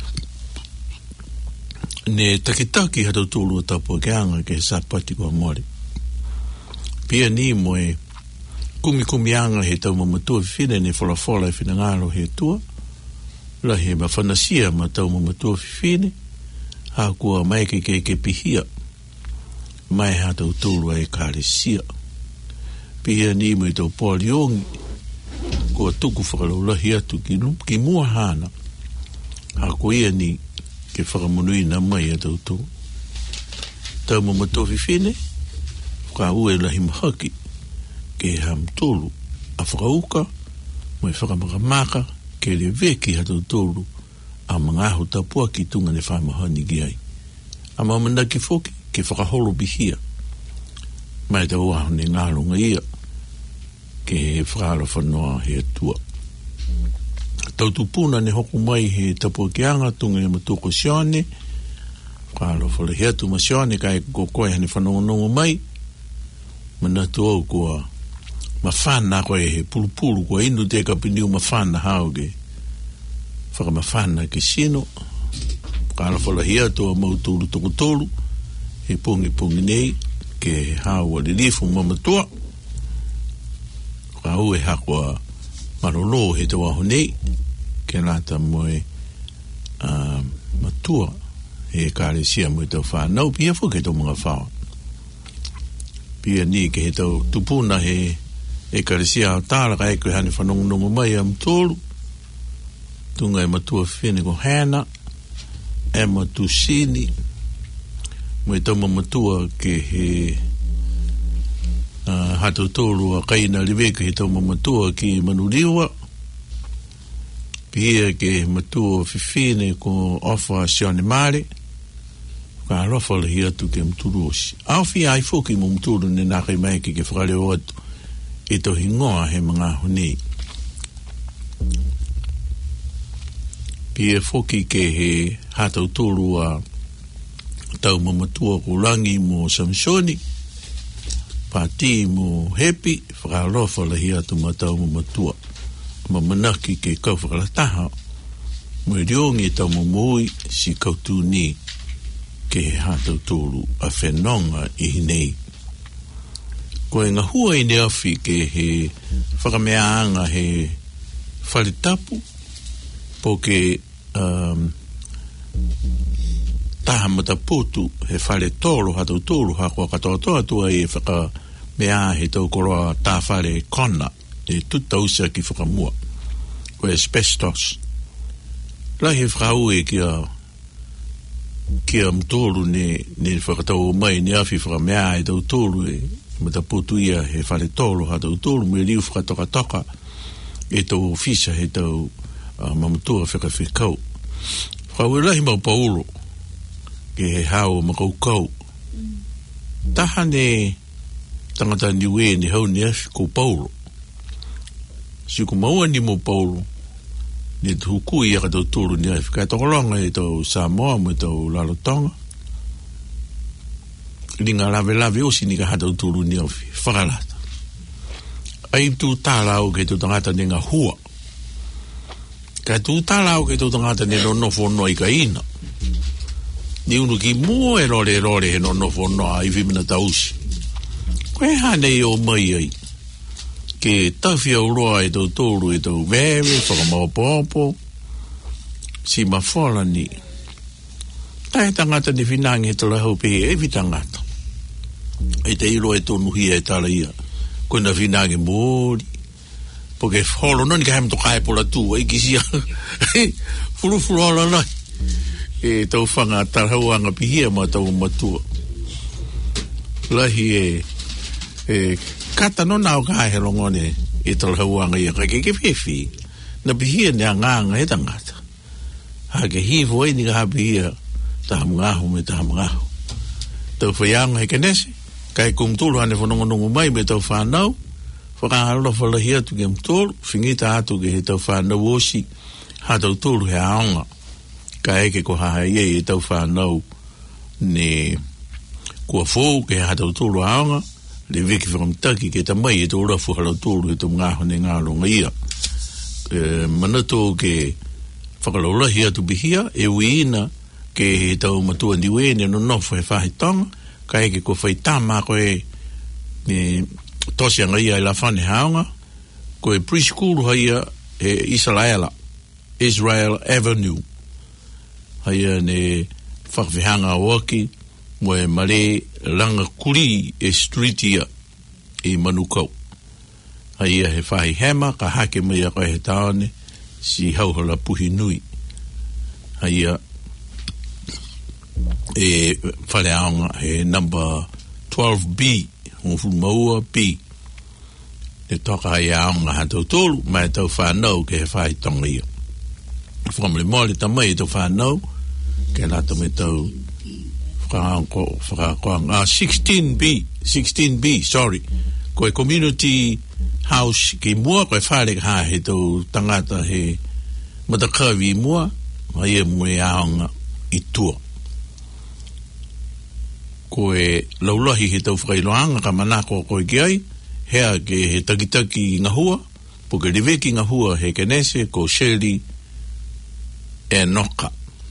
ne takitaki ha tau tūru o tapu ke anga ke sapati kua mori. Pia ni mo e kumi kumi anga he tau mamatua fifine ne fola fola e fina ngaro he tua. La he mawhanasia ma tau mamatua fifine ha kua mai ke ke ke pihia. Mai ha tau tūru e kāresia. Pia ni mo e tau poliongi kua tuku whakalaulahi atu ki, ki mua hana. Ha ko ia ni ke whakamunui na mai a tau tau. Tau mamatofi whine, whaka ue lahi mahaki, ke ham tolu a whakauka, mo e whakamakamaka, ke le veki ha tau tolu, a mga ahu tapua ki tunga ne whamahani ki ai. A mamanda ki whoki, ke whakaholo bihia. Mai tau ahu ne ngārunga ia, ke he whakara whanoa he atua. Tau tupuna ne hoku mai he tapua ki anga tunga he matoko sione, whakara whale he atu ma sione, kai kokoe hane whanongonongo mai, mana tu au kua mawhana koe he pulupulu, kua inu te kapiniu mawhana hauge, whaka mawhana ke sino, whakara whale he atu a mauturu tokotolu, he pungi pungi nei, ke hawa li lifu mamatua, au e hakua marolo he te waho nei ke lata moe uh, matua he kāresia moe tau whanau pia fu ke tau mga whawa pia ni ke he tau tupuna he e kāresia au tāra ka eko hane whanongonongo mai am tolu tunga e matua whine ko hana e matu sini moe tau mamatua ke he Uh, hatu tolu a kaina liweka he tau mamatua ki manuriwa pia ke matua fifine ko ofa sione mare ka rofa le hiatu ke mturu osi au fi ai foki mo mturu ne nake mai ke ke whakare o atu e to hingoa he mga honi pia foki ke he hatu tolu a tau mamatua ko rangi mo Samsoni pati mo hepi whakarofa la hia tu matau mo matua ma manaki ke kau whakalataha mo e riongi tau mo mui si kautu ni ke he hatau tōru a whenonga i hinei ko e ngahua i ne awhi ke he whakameaanga he whalitapu po ke um, taha mata potu he whare tōru hatau tōru hako katoa toa tua e whaka mea he tau koroa tā whare kona e tuta usia ki whakamua ko asbestos lai he whakau e kia kia mtōru ne, ne whakatau mai ne awhi whakamea e tau tōru e mata potu ia he whare tōru hatau tōru me riu whakatoka toka e tau ofisa he tau uh, mamatua whakawhikau whakau e lahi mau paulo ke he hao makaukau. Taha ne tangata niwe ni hau ni afi ko Paulo. Si ko maua ni mo Paulo, ni tuku i aka tau tūru ni afi. Kai tokolonga e tau Samoa mo e tau Lalotonga. Ringa lave lave osi ni ka hatau tūru ni afi. Whakalata. Ai tu tāla au ke tu tangata ni ngā hua. Kai tu tāla au ke tu tangata ni no nofo no i ka ina. Ni unu ki mua e rore rore he no nofo no a i vimina tausi. Koe hane i o mai ai. ke tawhia uroa e tau tōru e tau vewe, whakamaupopo, si mawhala ni. Tai tangata ni whinangi he tala hau pehe, e vitangata. E te ilo e tōnu hia e tala ia. Koe na whinangi mōri. Porque holo noni ka hema tokai pola tū, e kisia. Furu furu hala nai. E tau whanga tarhauanga pihia ma tau matua. Lahi e, e kata no nao ka he longone e tarhauanga ia, kai ke whiwhi. Na pihia ni a nganga he tangata. Ha ke hivo e ni ka ha pihia, taha mungahu me taha mungahu. Tau whaianga he kenese, kai kumtulu hane whanongonongo mai me tau whanau, whakahalo whalahia tu ke mtulu, whingita atu ke he tau whanau osi, ha tau tulu he aonga. Ka eke ko haha ie e tau whanau ne kua fōu ke ha tau tulu aonga, le veki whakamtaki ke tamai e tau rafu halau tulu e tau ngaho ne ngāronga ia. E, manato ke whakalaulahi atu bihia, e uina ke he tau matua ndiwene no nofo he whahitonga, ka eke ko whaitama koe ne tosi anga ia e la whane haonga, koe preschool haia e Israela, Israel Avenue. Haia ne whakawhihanga waki, mo e mare langa kuri e streetia e manukau. Haia he whahi hema, ka hake mai a koe he taone, si hauhala puhi nui. Haia e whare aonga he number twelve B, hongu maua B. E toka hai aonga hatau tolu, mai tau whanau ke he whahi tonga ia. Whamale mole tamai e tau whanau, ke lata me tau whakakoanga, ah, sixteen B, sixteen B, sorry, koe community house ki mua, koe whare ha he tau tangata he matakawi mua, mai e mue aonga i tua. Koe laulahi he tau whakailoanga ka manako koe ki ai, hea ke he takitaki i ngahua, po ke riveki ngahua he kenese, ko Shelley e noka.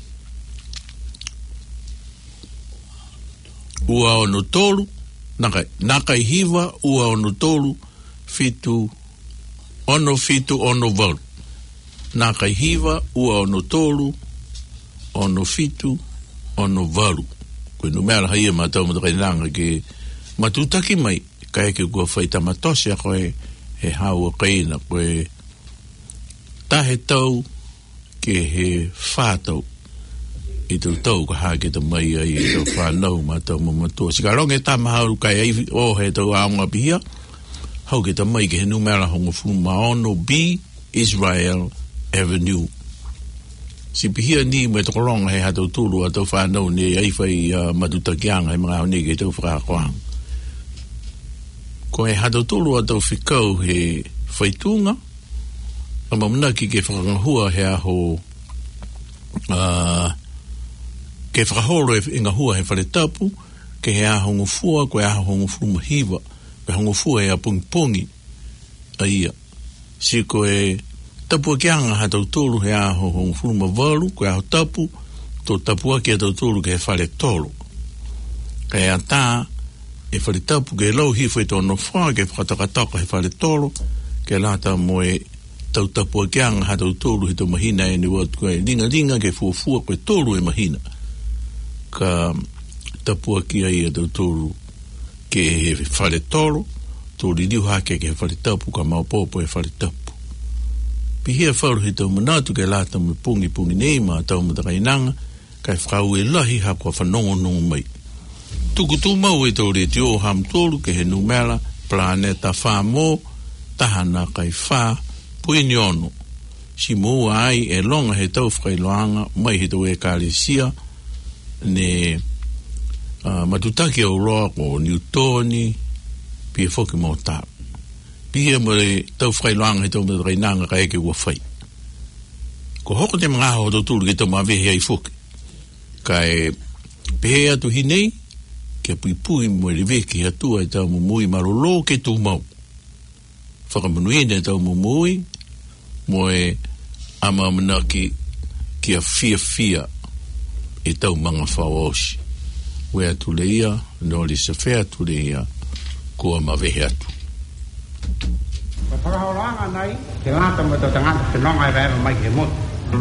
Ua ono tolu, nakai, nakai hiva, ua ono tolu, fitu, ono fitu, ono valu. Nakai hiva, ua ono tolu, ono fitu, ono valu. Koe numera haia matau matakai nanga ke matutaki mai, kai ke kua whaita matosi a koe he haua kaina, koe tahe tau ke he whātau i tau tau ka hake ta mai ai i tau whanau ma tau mamatua. Si ka ronge ta mahauru kai ai o he tau aonga pihia, hau ke ta mai ke he numera hongo fuma ono B, Israel Avenue. Si pihia ni me toko ronga he hatau tulu a tau whanau ne ai whai uh, matutakianga he mga hau ne ke tau whakakoang. Ko he hatau tulu a tau whikau he whaitunga, a mamunaki ke whakangahua he aho uh, ke whakahoro e inga hua he whare tapu, ke he aho ngofua, ko e aho ngofua mahiwa, ko e ngofua e a pungi pungi, a ia. Si ko e tapu ke anga ha tau tolu he aho ngofua mavalu, ko e aho tapu, to tapu aki a tau tolu ke he whare tolu. Ka e a tā, e whare tapu ke e lau hifo e tono whaa, ke whakatakataka he whare tolu, ke lata mo e tau tapu aki anga ha tau tolu he tau mahina e ni watu koe linga linga ke fuafua koe tolu e mahina. Ka tapua ki ai e tau tolu ke he whare tolo, tōri riu hake ke he whare tapu, ka maupopo he whare tapu. Pihia wharu he tau manatu ke lata me pungi pungi nei ma tau matakainanga, kai whakau e lahi hako a whanongo nongo mai. Tuku tu mau e tōri e tio ham tolu ke he numera, planeta wha mō, tahana kai wha, puini ono. Si mua ai e longa he tau whakailoanga, mai he tau e kālesia, ne uh, matutaki au roa ko Newtoni pia foki mo tā pia mo le tau whailoanga he tau matakainanga ka eke ua whai ko hoko te mga aho tau tūru ke tau mawehe ai foki ka e pehe atu hinei ke pui pui mo le veki atua e tau mumui marolo ke tū mau whakamunuine tau mumui mo e ama manaki kia fia fia e tau manga whaoshi. Wea tu leia, no li se whea tu leia, kua mawehe atu. Whakahoanga nei, te ngata mo te tangata whenonga e rewa mai ke motu.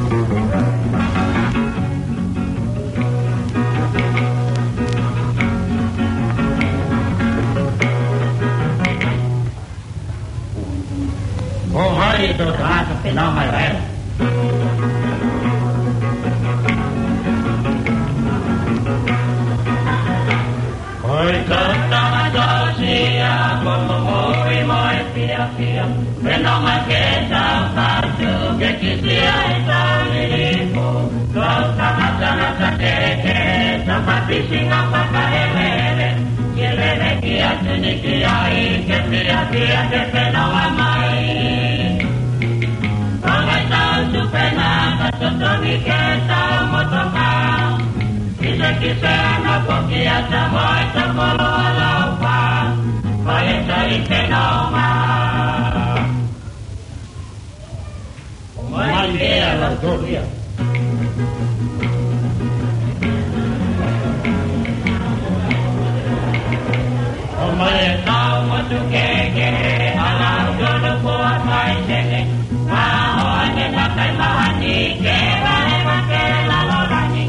O hai te tangata whenonga e rewa. Oi totanga dosia, como moi moi pia pia, whenonga ke tau patu, ke kisia e tau liripo, kau tamatana ta keke, ta papisinga papa hele, ke lele ki atu ni ki ai, ke pia pia ke whenonga mai. Kongai tau tupena, ka totongi ke tau motoka, kise kise ana poki ata moi ta kolo alaupa, koi ta ike noma. Mai mea la toria. O mai e tau motu keke, alau jono kua mai seke, maho ane takai mahani, ke vane make la lorani.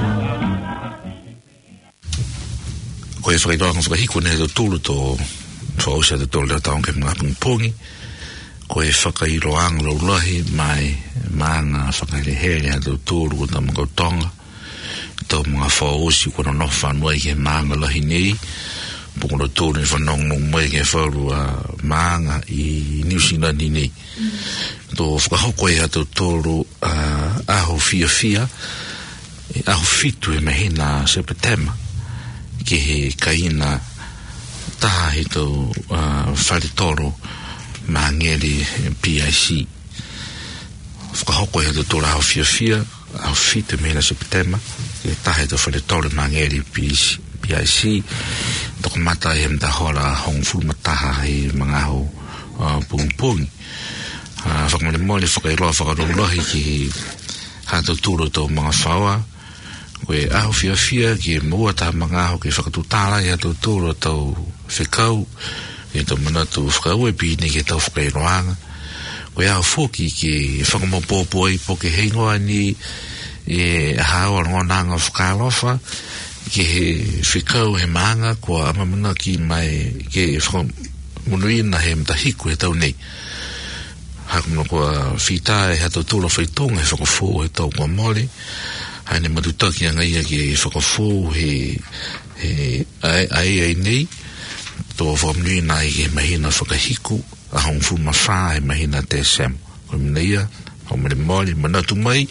Koe whakairoa ka whakahiko ne to tūru tō whaosia te tō leo taong ke mga pungi. Koe whakairoa ang lau lahi mai maanga whakairehere ha tō tūru ko tā mga tonga. Tō mga whaosi kona no whanua ke maanga lahi nei. Pukona tōru ni whanong nong mai ke whaurua maanga i New Zealand nei. Tō whakahoko e ha tō tōru aho fia fia. Aho fitu e mehina September. Ke he kaina taha he tau uh, wharitoro mā ngeri P I C. Whakahoko he tau tōra au fia fia, au fite mehina September, ke taha he tau wharitoro mā ngeri P I C. Toko mata he mta hora hong furuma taha he mga ho uh, pungi-pungi. Uh, whakamane mole whakairoa whakarolohi ki he ha tau tūro tau mga whaua, koe aho fia fia ki mua ta mga aho ki whakatutara i ato tūra tau whikau ki tau manatu whakau e pini ki tau whakairoanga koe aho whoki ki whakamopopoi po ki heingoa ni e hao arongonanga whakalofa ki he whikau he maanga kua amamana ki mai ki whakamunuina he mtahiku he tau nei hakumuna kua whita e ato tūra whaitonga he whakafo he tau kua mole ane matutaki anga ia ki whakafō he he ai ai ai nei tō whamnui nai he mahina whakahiku a hong fuma whā he mahina te sem koe mina ia hau mare mori manatu mai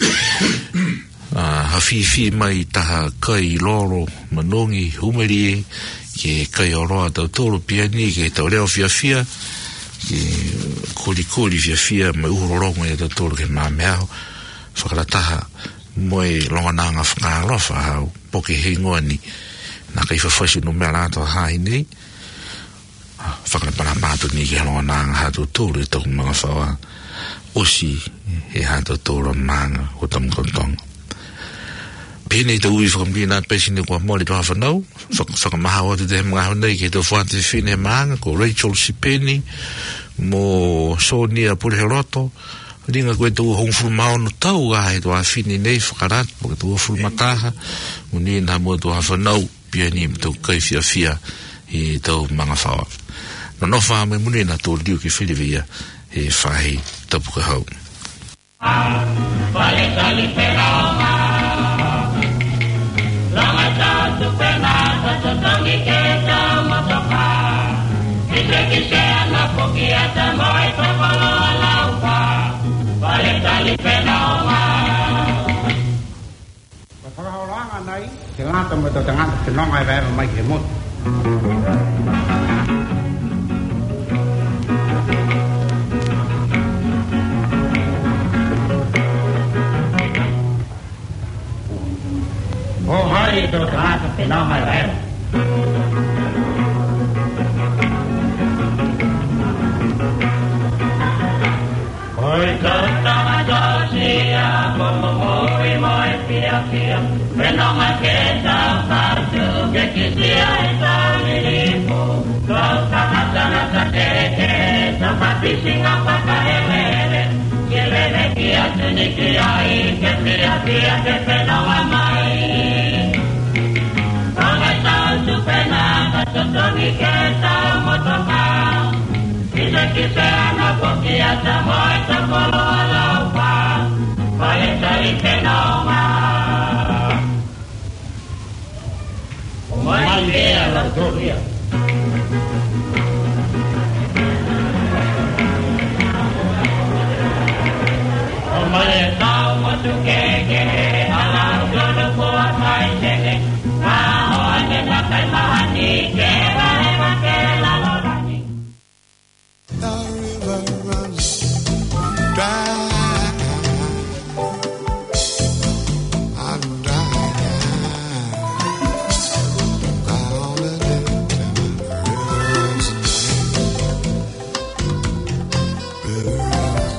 ha whiwhi mai taha kai loro manongi humeri ke kai oroa tau tōro piani ke tau reo fia fia ke kori kori fia fia mai uhurorongo e tau tōro ke māmeaho whakarataha moe longananga whakarofa hau poke hengoa ni na kai whawhasi no mea rato hai nei whakarapara mātu ni ke longananga hato tōru e tau mga whawa osi he hato tōru manga o tamu kontonga pene i te ui whakamina pesi ni kua mori toha whanau whakamaha o te te mga hau nei ke tau whate whine manga ko Rachel Sipeni mo Sonia Pureheroto ringa koe tau hong furumao no tau a he toa whini nei whakarat po ke tau furumataha uni na mua toa whanau pia ni tau kai fia fia i tau mga whawa no no wha me muni na tau liu ki whiriwia he whahi tapu ka hau Vale tali whenonga Langa tau tupena tato tongi ke tau motoka Kise kise ana poki ata moi tokolo alaupa Vale tali whenonga Whakahoanga nei, te ngata mo te ngata whenonga e rewa mai ke motu O hai te ngata whenonga e rewa Oi totanga dosia, como moi moi pia pia Whenonga ke tau patu, ke kisia e tau liripo Kau tamatana ta keke, ta pisinga whakaelele, ke lele ki atu ni ki ai, ke pia pia ke whenua mai. Rongai tau tupena, ka totongi ke tau motoka, kise kise ana poki ata moe ta kolo alaupa, koe tari ke noma. Mai mea la toria. Mai tau motu keke, ala jono kua mai seke, maho ane makai mahani, ke vahe make la lorani. The river runs dry. I'm dry. Down the delta, river runs.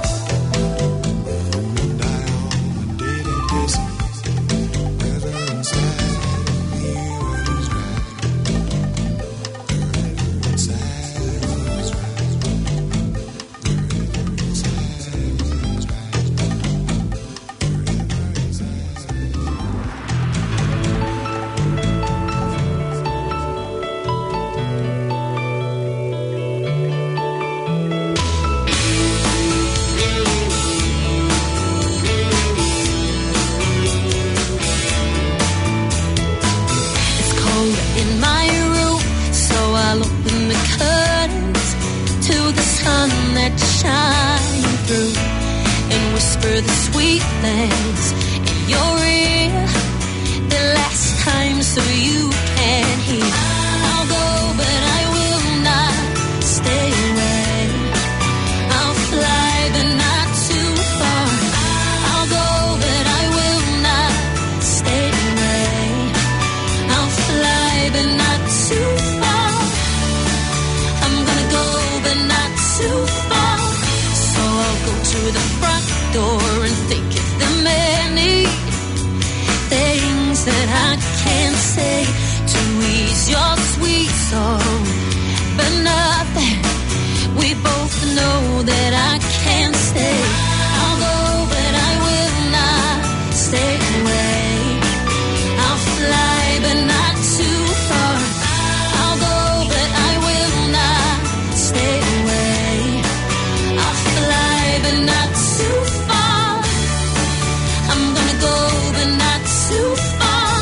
The sweet things in your ear the last time so you can hear. I'll go but I will not stay away. I'll fly but not too far. I'll go but I will not stay away. I'll fly but not too far. I'm gonna go but not too far. So I'll go to the front door and think of the many things that I can't say to ease your sweet soul, but nothing. We both know that I can't stay. I'll go but I will not stay away. I'll fly but not too far. I'll go but I will not stay away. I'll fly but not too far. I'm gonna go but not too far.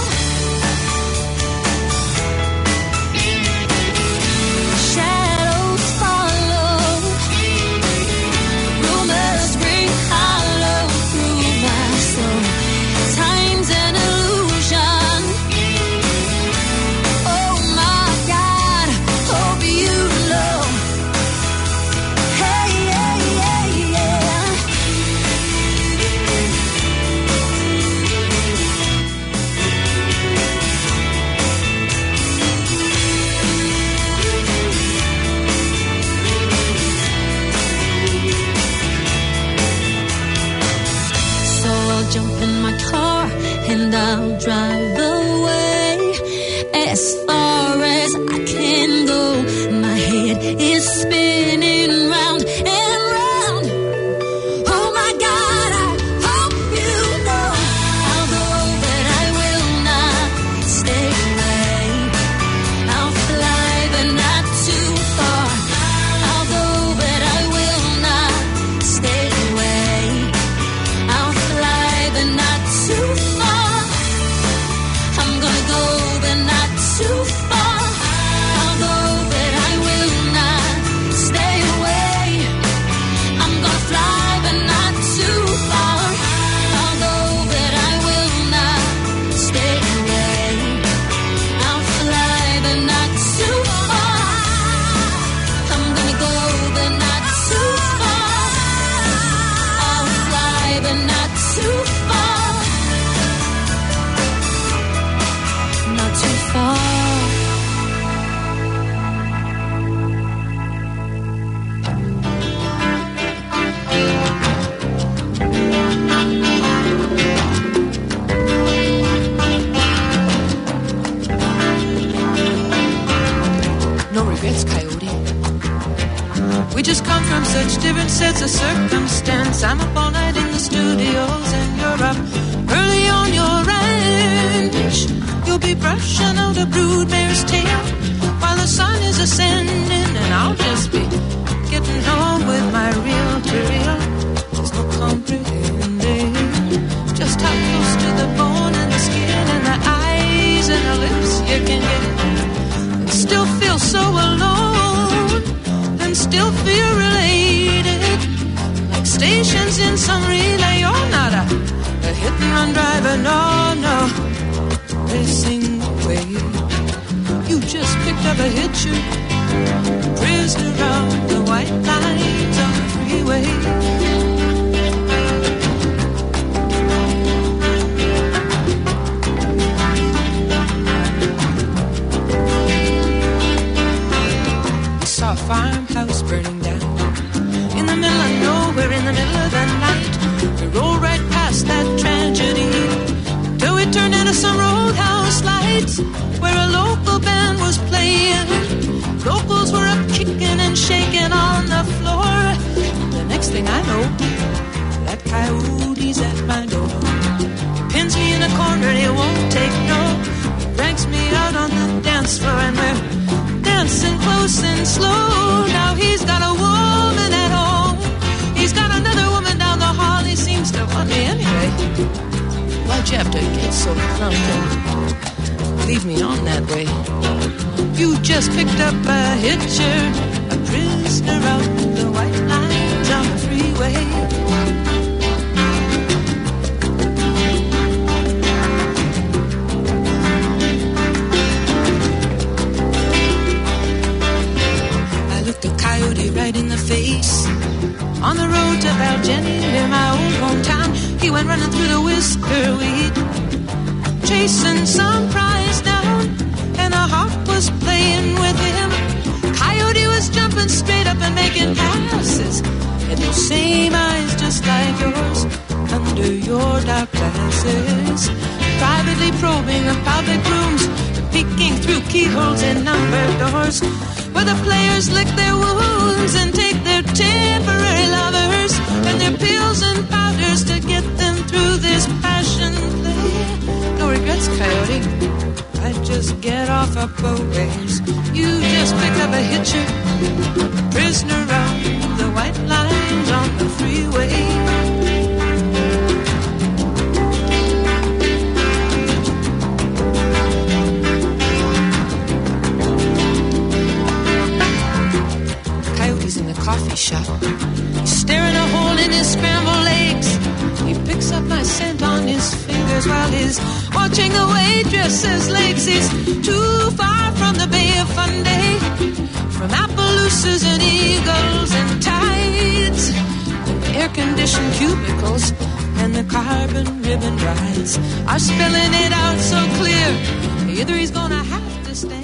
Shadows follow, rumors ring hollow through my soul. Time's an illusion. Oh my God, hope you know. Hey, yeah, yeah, yeah. So I'll jump in my car and I'll drive away as far as I can go. My head is spinning round and round. Oh my God, I hope you know. I'll go but I will not stay away. I'll fly but not too far. I'll go but I will not stay away. I'll fly but not too far. just come from such different sets of circumstance. I'm up all night in the studios and you're up early on your ranch. You'll be brushing out a broodmare's tail while the sun is ascending, and I'll just be getting home with my reel-to-reel. There's no comprehending just how close to the bone and the skin and the eyes and the lips you can get, and still feel so alone, and still feel related, like stations in some relay. You're not a, a hit-and-run driver, no, no, racing away. You just picked up a hitcher, prisoner around the white lines on the freeway. A farmhouse burning down in the middle of nowhere, in the middle of the night. We rolled right past that tragedy till we turned into some roadhouse lights where a local band was playing. Locals were up kicking and shaking on the floor. The next thing I know, that coyote's at my door. He pins me in a corner, he won't take no. He drags me out on the dance floor and we're dancing close and slow. Now he's got a woman at home, he's got another woman down the hall. He seems to want me anyway. Why'd you have to get so drunk and leave me on that way? You just picked up a hitcher, a prisoner out the white lines on the freeway. Right in the face on the road to Valgenny near my old hometown. He went running through the whisker weed, chasing some prize down, and a hawk was playing with him. Coyote was jumping straight up and making passes, and those same eyes just like yours under your dark glasses, privately probing the public rooms, peeking through keyholes in numbered doors where the players lick their wounds and take their temporary lovers and their pills and powders to get them through this passion play. No regrets, Coyote, I just get off up a ways. You just picked up a hitcher, a prisoner around the white lines on the freeway. Coffee shop, he's staring a hole in his scrambled eggs. He picks up my scent on his fingers while he's watching the waitress's legs. He's too far from the Bay of Fundy, from Appaloosas and eagles and tides, and air-conditioned cubicles and the carbon ribbon rides are spelling it out so clear. Either he's gonna have to stay